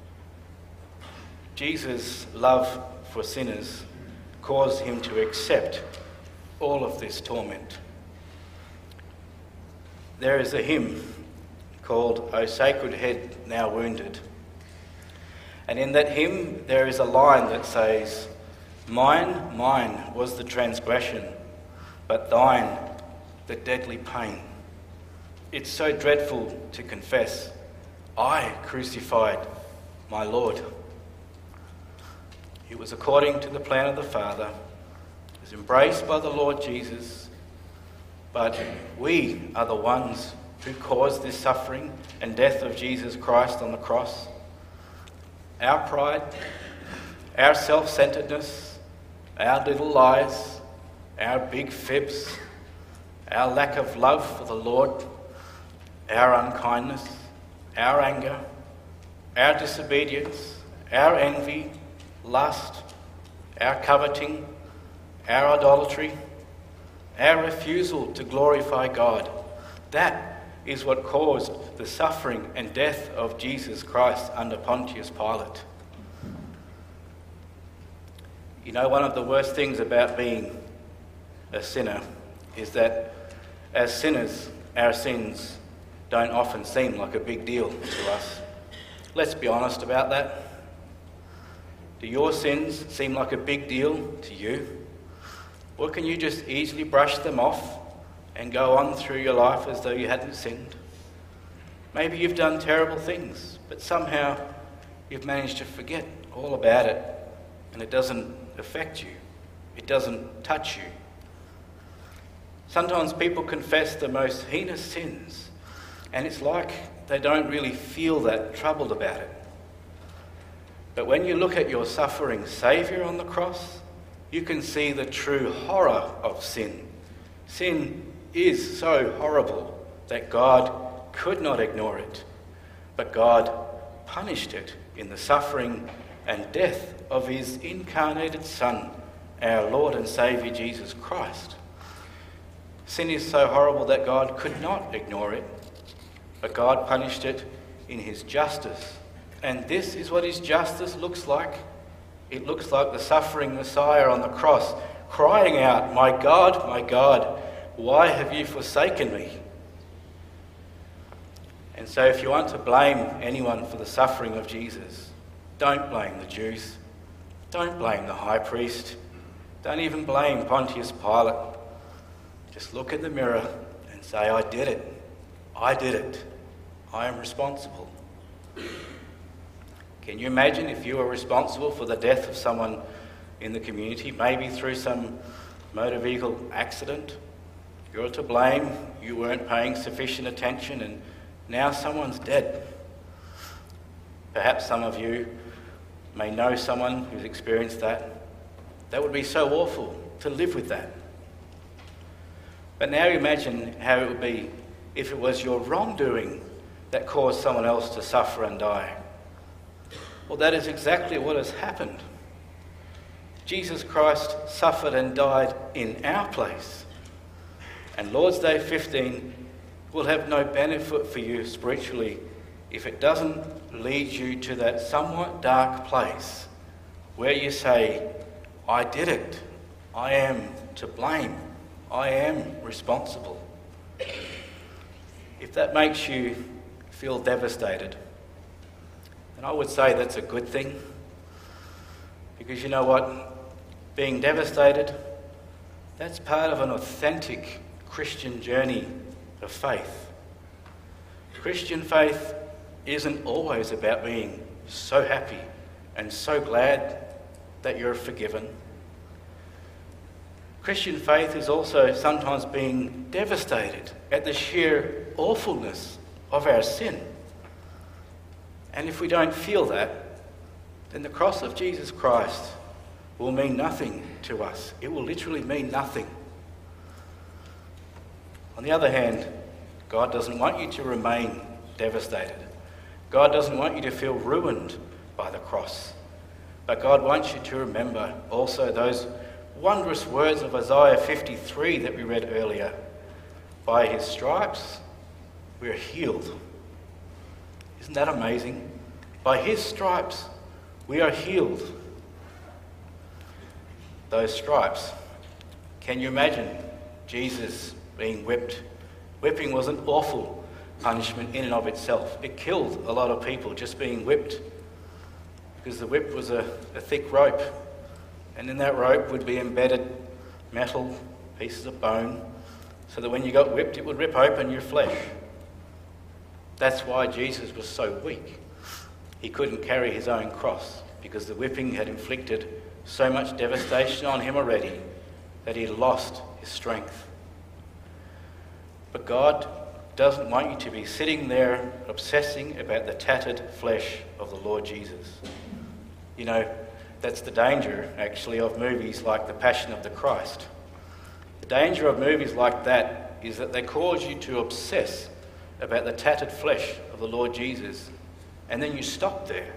Jesus' love for sinners caused him to accept all of this torment. There is a hymn called O Sacred Head Now Wounded. And in that hymn there is a line that says, Mine, mine was the transgression, but thine the deadly pain. It's so dreadful to confess, I crucified my Lord. It was according to the plan of the Father. It was embraced by the Lord Jesus. But we are the ones who caused this suffering and death of Jesus Christ on the cross. Our pride, our self-centeredness, our little lies, our big fibs, our lack of love for the Lord, our unkindness, our anger, our disobedience, our envy, lust, our coveting, our idolatry, our refusal to glorify God. That is what caused the suffering and death of Jesus Christ under Pontius Pilate. You know, one of the worst things about being a sinner is that as sinners, our sins don't often seem like a big deal to us. Let's be honest about that. Do your sins seem like a big deal to you? Or can you just easily brush them off and go on through your life as though you hadn't sinned? Maybe you've done terrible things, but somehow you've managed to forget all about it and it doesn't affect you. It doesn't touch you. Sometimes people confess the most heinous sins and it's like they don't really feel that troubled about it. But when you look at your suffering Saviour on the cross, you can see the true horror of sin. Sin is so horrible that God could not ignore it, but God punished it in the suffering and death of his incarnated Son, our Lord and Saviour Jesus Christ. Sin is so horrible that God could not ignore it, but God punished it in his justice. And this is what his justice looks like. It looks like the suffering Messiah on the cross, crying out, my God, why have you forsaken me? And so if you want to blame anyone for the suffering of Jesus, don't blame the Jews. Don't blame the high priest. Don't even blame Pontius Pilate. Just look in the mirror and say, I did it. I did it. I am responsible. Can you imagine if you were responsible for the death of someone in the community, maybe through some motor vehicle accident? You're to blame, you weren't paying sufficient attention, and now someone's dead. Perhaps some of you may know someone who's experienced that. That would be so awful to live with that. But now imagine how it would be if it was your wrongdoing that caused someone else to suffer and die. Well, that is exactly what has happened. Jesus Christ suffered and died in our place. And Lord's Day 15 will have no benefit for you spiritually if it doesn't lead you to that somewhat dark place where you say, I did it. I am to blame. I am responsible. If that makes you feel devastated, and I would say that's a good thing, because you know what? Being devastated, that's part of an authentic Christian journey of faith. Christian faith isn't always about being so happy and so glad that you're forgiven. Christian faith is also sometimes being devastated at the sheer awfulness of our sin. And if we don't feel that, then the cross of Jesus Christ will mean nothing to us. It will literally mean nothing. On the other hand, God doesn't want you to remain devastated. God doesn't want you to feel ruined by the cross. But God wants you to remember also those wondrous words of Isaiah 53 that we read earlier. By his stripes, we are healed. Isn't that amazing? By his stripes, we are healed. Those stripes. Can you imagine Jesus being whipped? Whipping was an awful punishment in and of itself. It killed a lot of people just being whipped, because the whip was a thick rope, and in that rope would be embedded metal, pieces of bone, so that when you got whipped it would rip open your flesh. That's why Jesus was so weak. He couldn't carry his own cross, because the whipping had inflicted so much devastation on him already that he lost his strength. But God doesn't want you to be sitting there obsessing about the tattered flesh of the Lord Jesus. You know, that's the danger, actually, of movies like The Passion of the Christ. The danger of movies like that is that they cause you to obsess about the tattered flesh of the Lord Jesus, and then you stop there.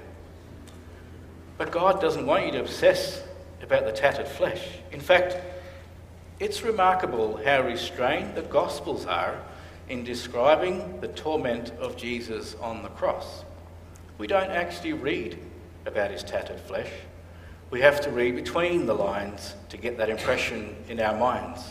But God doesn't want you to obsess about the tattered flesh. In fact, it's remarkable how restrained the Gospels are in describing the torment of Jesus on the cross. We don't actually read about his tattered flesh. We have to read between the lines to get that impression in our minds.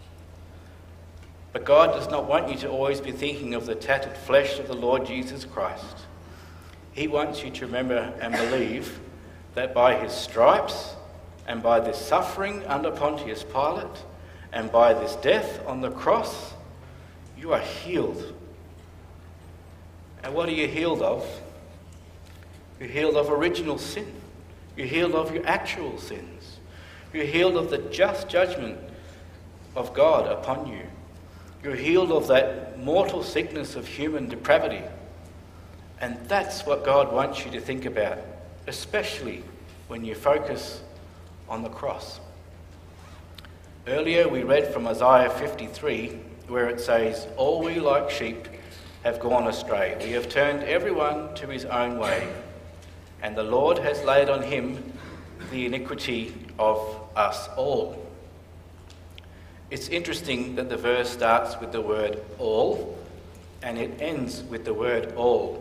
But God does not want you to always be thinking of the tattered flesh of the Lord Jesus Christ. He wants you to remember and believe that by his stripes and by this suffering under Pontius Pilate and by this death on the cross, you are healed. And what are you healed of? You're healed of original sin. You're healed of your actual sins. You're healed of the just judgment of God upon you. You're healed of that mortal sickness of human depravity. And that's what God wants you to think about, especially when you focus on the cross. Earlier we read from Isaiah 53, where it says, "All we like sheep have gone astray. We have turned everyone to his own way, and the Lord has laid on him the iniquity of us all." It's interesting that the verse starts with the word all, and it ends with the word all.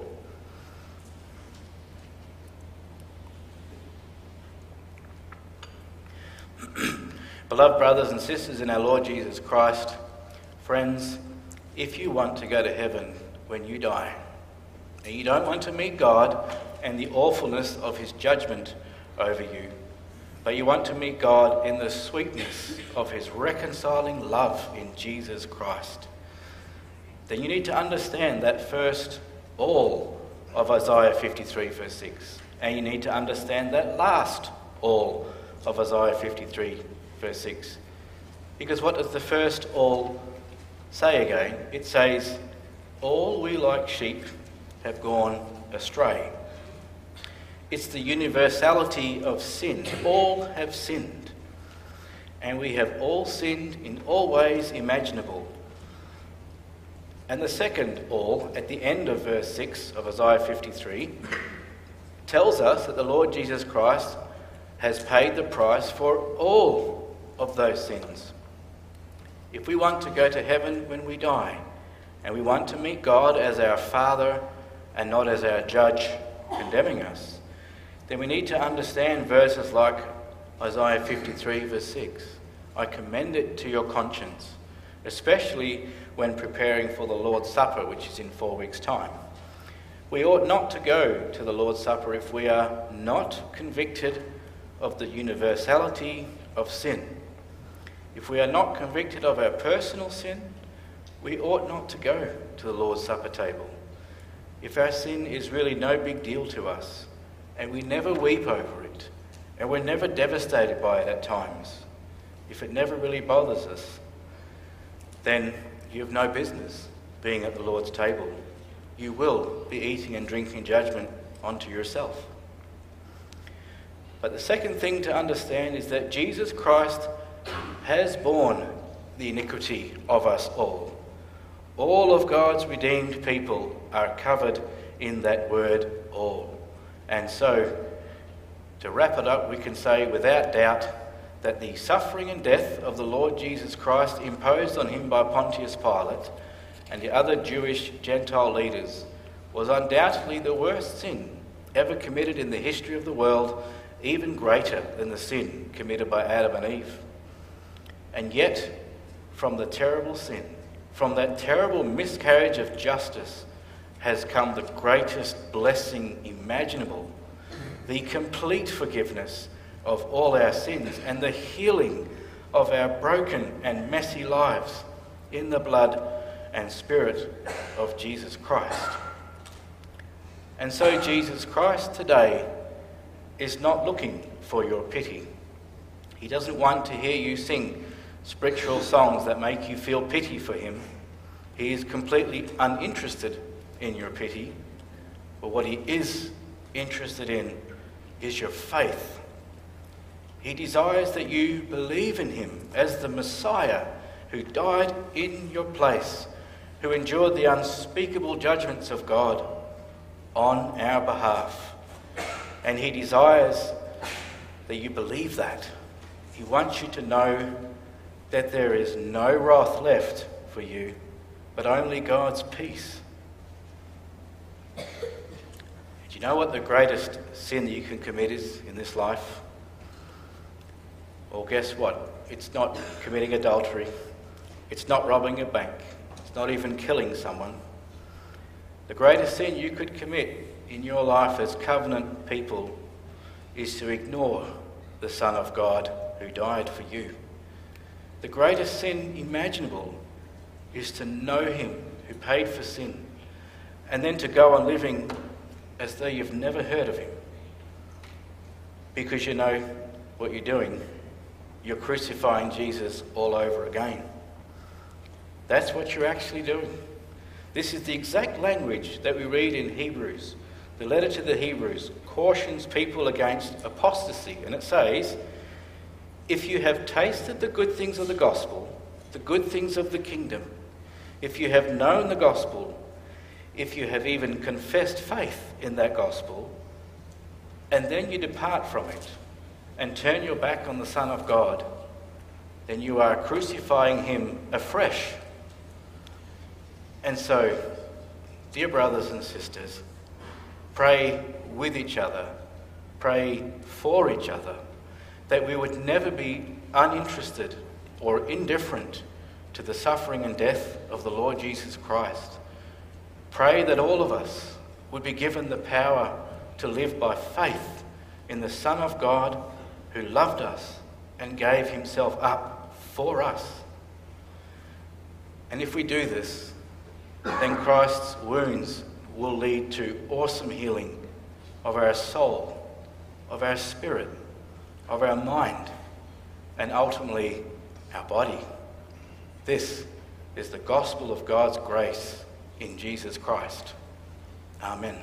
Beloved brothers and sisters in our Lord Jesus Christ, friends, if you want to go to heaven when you die, and you don't want to meet God and the awfulness of his judgment over you, but you want to meet God in the sweetness of his reconciling love in Jesus Christ, then you need to understand that first all of Isaiah 53 verse 6, and you need to understand that last all of Isaiah 53 verse 6. Because what does the first all say again? It says, "All we like sheep have gone astray." It's the universality of sin. All have sinned. And we have all sinned in all ways imaginable. And the second all, at the end of verse 6 of Isaiah 53, tells us that the Lord Jesus Christ has paid the price for all of those sins. If we want to go to heaven when we die, and we want to meet God as our Father and not as our judge condemning us, then we need to understand verses like Isaiah 53 verse 6. "I commend it to your conscience," especially when preparing for the Lord's Supper, which is in 4 weeks' time. We ought not to go to the Lord's Supper if we are not convicted of the universality of sin. If we are not convicted of our personal sin, we ought not to go to the Lord's Supper table. If our sin is really no big deal to us, and we never weep over it, and we're never devastated by it at times, if it never really bothers us, then you have no business being at the Lord's table. You will be eating and drinking judgment onto yourself. But the second thing to understand is that Jesus Christ has borne the iniquity of us all. All of God's redeemed people are covered in that word all. And so, to wrap it up, we can say without doubt that the suffering and death of the Lord Jesus Christ imposed on him by Pontius Pilate and the other Jewish Gentile leaders was undoubtedly the worst sin ever committed in the history of the world, even greater than the sin committed by Adam and Eve. And yet, from the terrible sin, from that terrible miscarriage of justice, has come the greatest blessing imaginable, the complete forgiveness of all our sins and the healing of our broken and messy lives in the blood and Spirit of Jesus Christ. And so Jesus Christ today is not looking for your pity. He doesn't want to hear you sing spiritual songs that make you feel pity for him. He is completely uninterested in your pity. But what he is interested in is your faith. He desires that you believe in him as the Messiah who died in your place, who endured the unspeakable judgments of God on our behalf. And he desires that you believe that. He wants you to know that there is no wrath left for you, but only God's peace. Do you know what the greatest sin that you can commit is in this life? Well, guess what? It's not committing adultery. It's not robbing a bank. It's not even killing someone. The greatest sin you could commit in your life as covenant people is to ignore the Son of God who died for you. The greatest sin imaginable is to know him who paid for sin and then to go on living as though you've never heard of him. Because you know what you're doing. You're crucifying Jesus all over again. That's what you're actually doing. This is the exact language that we read in Hebrews. The letter to the Hebrews cautions people against apostasy. And it says, if you have tasted the good things of the gospel, the good things of the kingdom, if you have known the gospel, if you have even confessed faith in that gospel, and then you depart from it and turn your back on the Son of God, then you are crucifying him afresh. And so, dear brothers and sisters, pray with each other, pray for each other, that we would never be uninterested or indifferent to the suffering and death of the Lord Jesus Christ. Pray that all of us would be given the power to live by faith in the Son of God who loved us and gave himself up for us. And if we do this, then Christ's wounds will lead to awesome healing of our soul, of our spirit, of our mind, and ultimately our body. This is the gospel of God's grace in Jesus Christ. Amen.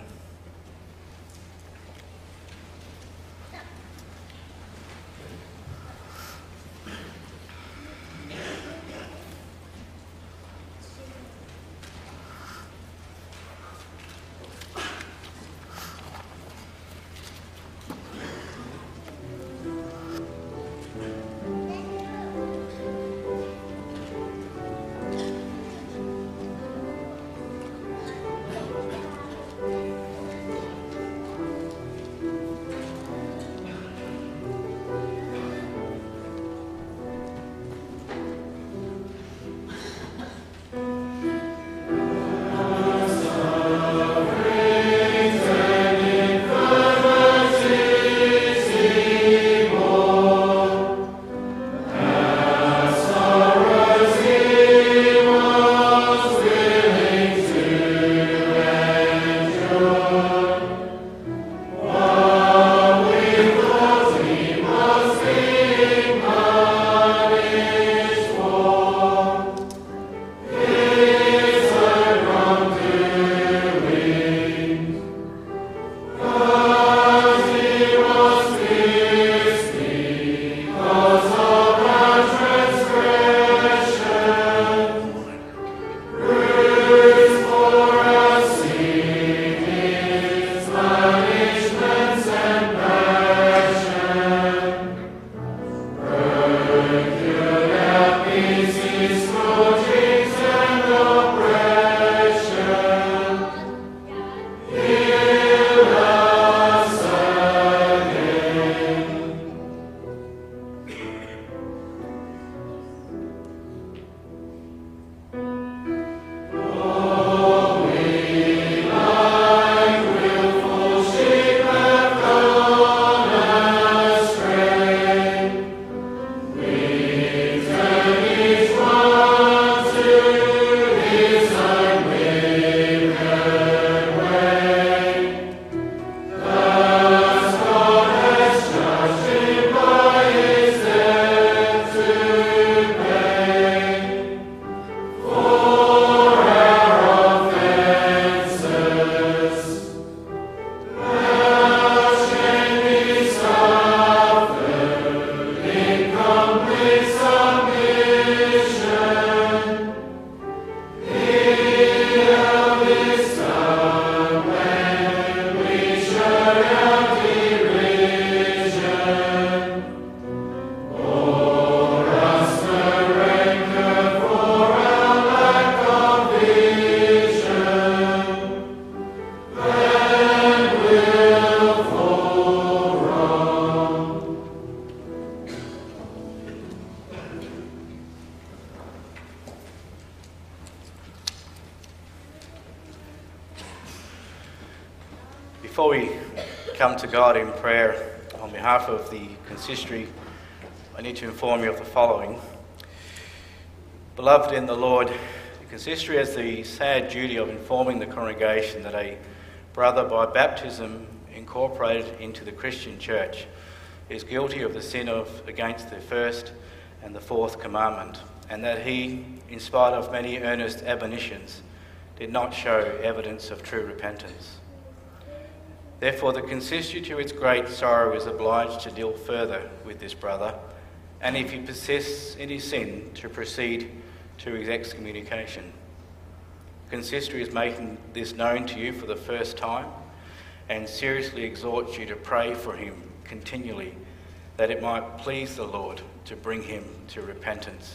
Before we come to God in prayer, on behalf of the consistory, I need to inform you of the following. Beloved in the Lord, the consistory has the sad duty of informing the congregation that a brother by baptism incorporated into the Christian church is guilty of the sin against the first and the fourth commandment, and that he, in spite of many earnest admonitions, did not show evidence of true repentance. Therefore, the consistory, to its great sorrow, is obliged to deal further with this brother, and if he persists in his sin, to proceed to his excommunication. The consistory is making this known to you for the first time, and seriously exhorts you to pray for him continually, that it might please the Lord to bring him to repentance.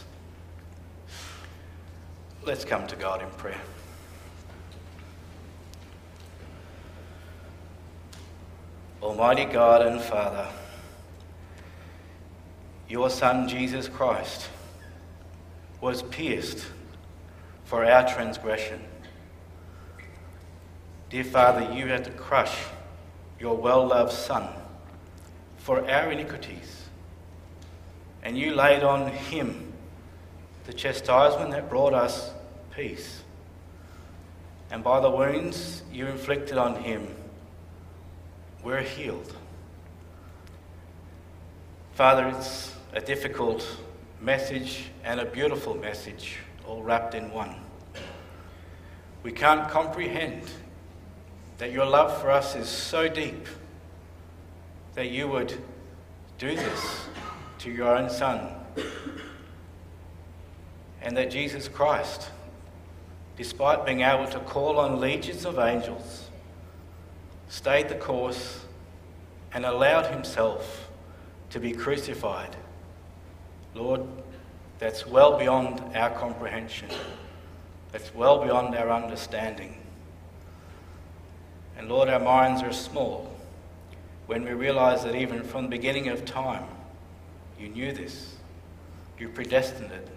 Let's come to God in prayer. Almighty God and Father, your Son Jesus Christ was pierced for our transgression. Dear Father, you had to crush your well-loved Son for our iniquities, and you laid on him the chastisement that brought us peace. And by the wounds you inflicted on him, we're healed. Father, it's a difficult message and a beautiful message, all wrapped in one. We can't comprehend that your love for us is so deep that you would do this to your own Son, and that Jesus Christ, despite being able to call on legions of angels, stayed the course and allowed himself to be crucified. Lord, that's well beyond our comprehension. That's well beyond our understanding. And Lord, our minds are small when we realise that even from the beginning of time, you knew this. You predestined it.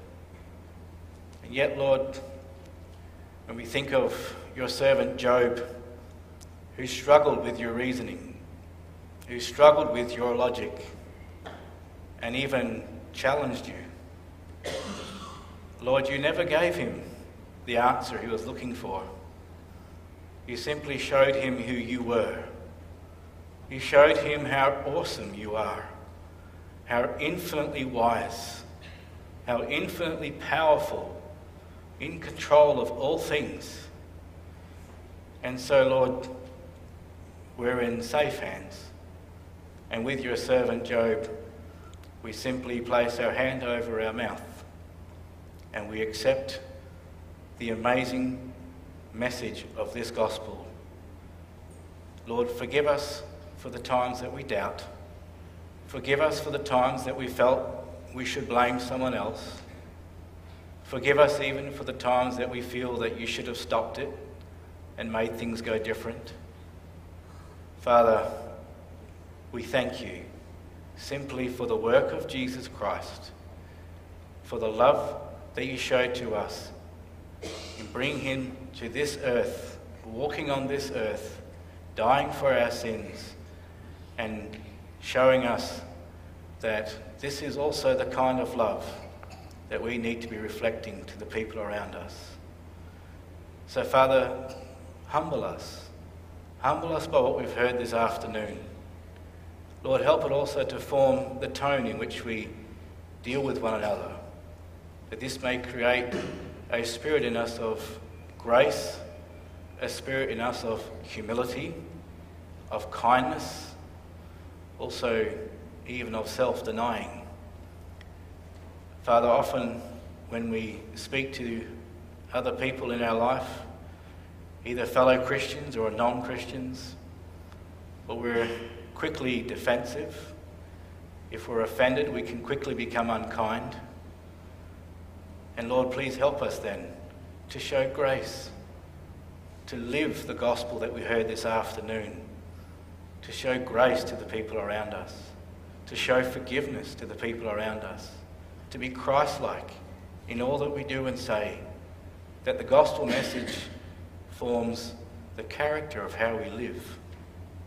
And yet, Lord, when we think of your servant Job, who struggled with your reasoning, who struggled with your logic, and even challenged you, Lord, you never gave him the answer he was looking for. You simply showed him who you were. You showed him how awesome you are, how infinitely wise, how infinitely powerful, in control of all things. And so, Lord, we're in safe hands. And with your servant Job, we simply place our hand over our mouth and we accept the amazing message of this gospel. Lord, forgive us for the times that we doubt. Forgive us for the times that we felt we should blame someone else. Forgive us even for the times that we feel that you should have stopped it and made things go different. Father, we thank you simply for the work of Jesus Christ, for the love that you showed to us in bringing him to this earth, walking on this earth, dying for our sins, and showing us that this is also the kind of love that we need to be reflecting to the people around us. So, Father, humble us. Humble us by what we've heard this afternoon. Lord, help it also to form the tone in which we deal with one another, that this may create a spirit in us of grace, a spirit in us of humility, of kindness, also even of self-denying. Father, often when we speak to other people in our life, either fellow Christians or non-Christians, but we're quickly defensive. If we're offended, we can quickly become unkind. And Lord, please help us then to show grace, to live the gospel that we heard this afternoon, to show grace to the people around us, to show forgiveness to the people around us, to be Christ-like in all that we do and say, that the gospel message forms the character of how we live,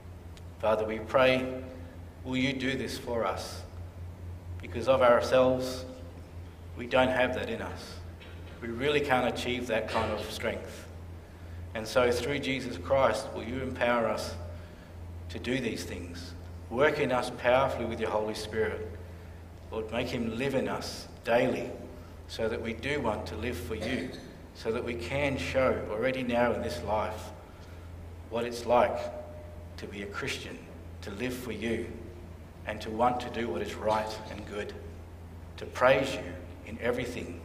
Father, we pray, will you do this for us? Because of ourselves, we don't have that in us. We really can't achieve that kind of strength. And so through Jesus Christ, will you empower us to do these things? Work in us powerfully with your Holy Spirit. Lord, make him live in us daily so that we do want to live for you, so that we can show already now in this life what it's like to be a Christian, to live for you, and to want to do what is right and good, to praise you in everything.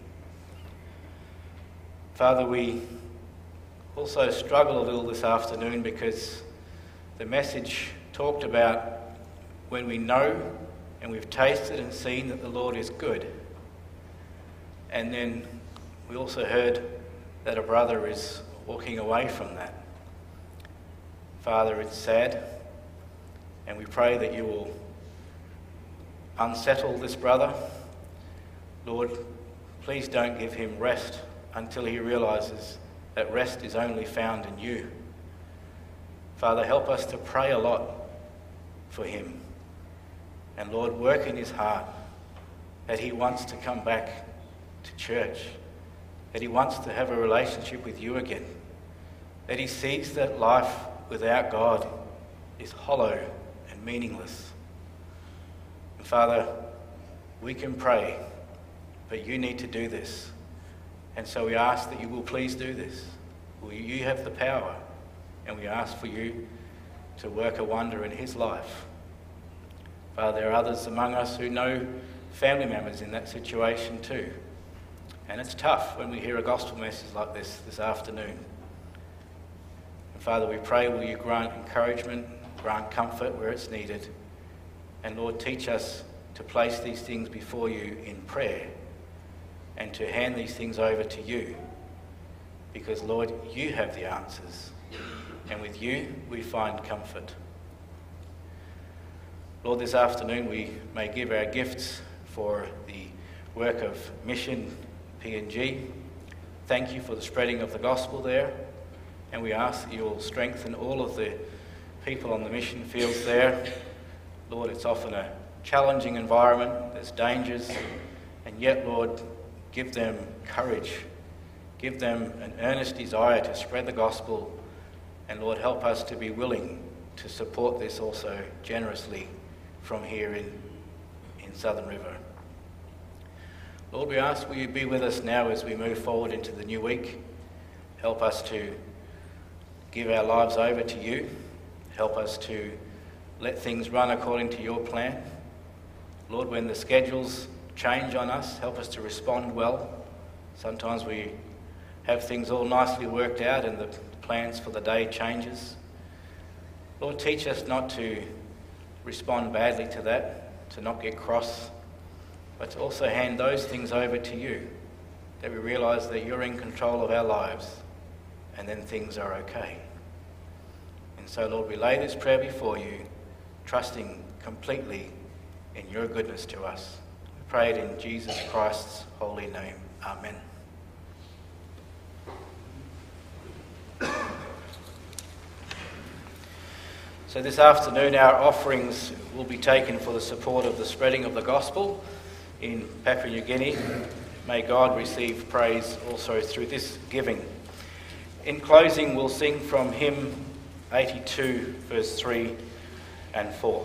Father, we also struggle a little this afternoon because the message talked about when we know and we've tasted and seen that the Lord is good. And then we also heard that a brother is walking away from that. Father, it's sad, and we pray that you will unsettle this brother. Lord, please don't give him rest until he realises that rest is only found in you. Father, help us to pray a lot for him. And Lord, work in his heart that he wants to come back to church, that he wants to have a relationship with you again, that he sees that life without God is hollow and meaningless. And Father, we can pray, but you need to do this. And so we ask that you will please do this. You have the power, and we ask for you to work a wonder in his life. Father, there are others among us who know family members in that situation too. And it's tough when we hear a gospel message like this afternoon. And Father, we pray, will you grant encouragement, grant comfort where it's needed. And Lord, teach us to place these things before you in prayer and to hand these things over to you. Because Lord, you have the answers. And with you, we find comfort. Lord, this afternoon we may give our gifts for the work of mission PNG. Thank you for the spreading of the gospel there. And we ask that you will strengthen all of the people on the mission fields there. Lord, it's often a challenging environment. There's dangers. And yet, Lord, give them courage. Give them an earnest desire to spread the gospel. And Lord, help us to be willing to support this also generously from here in Southern River. Lord, we ask, will you be with us now as we move forward into the new week? Help us to give our lives over to you. Help us to let things run according to your plan. Lord, when the schedules change on us, help us to respond well. Sometimes we have things all nicely worked out and the plans for the day changes. Lord, teach us not to respond badly to that, to not get cross, but to also hand those things over to you, that we realise that you're in control of our lives, and then things are okay. And so, Lord, we lay this prayer before you, trusting completely in your goodness to us. We pray it in Jesus Christ's holy name. Amen. So this afternoon our offerings will be taken for the support of the spreading of the gospel in Papua New Guinea. May God receive praise also through this giving. In closing, we'll sing from hymn 82, verse 3 and 4.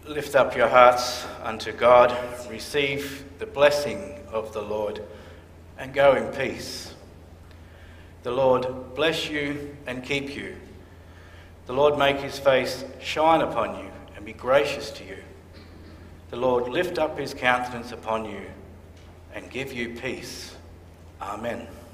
Lift up your hearts unto God, receive the blessing of the Lord, and go in peace. The Lord bless you and keep you. The Lord make his face shine upon you and be gracious to you. The Lord lift up his countenance upon you and give you peace. Amen.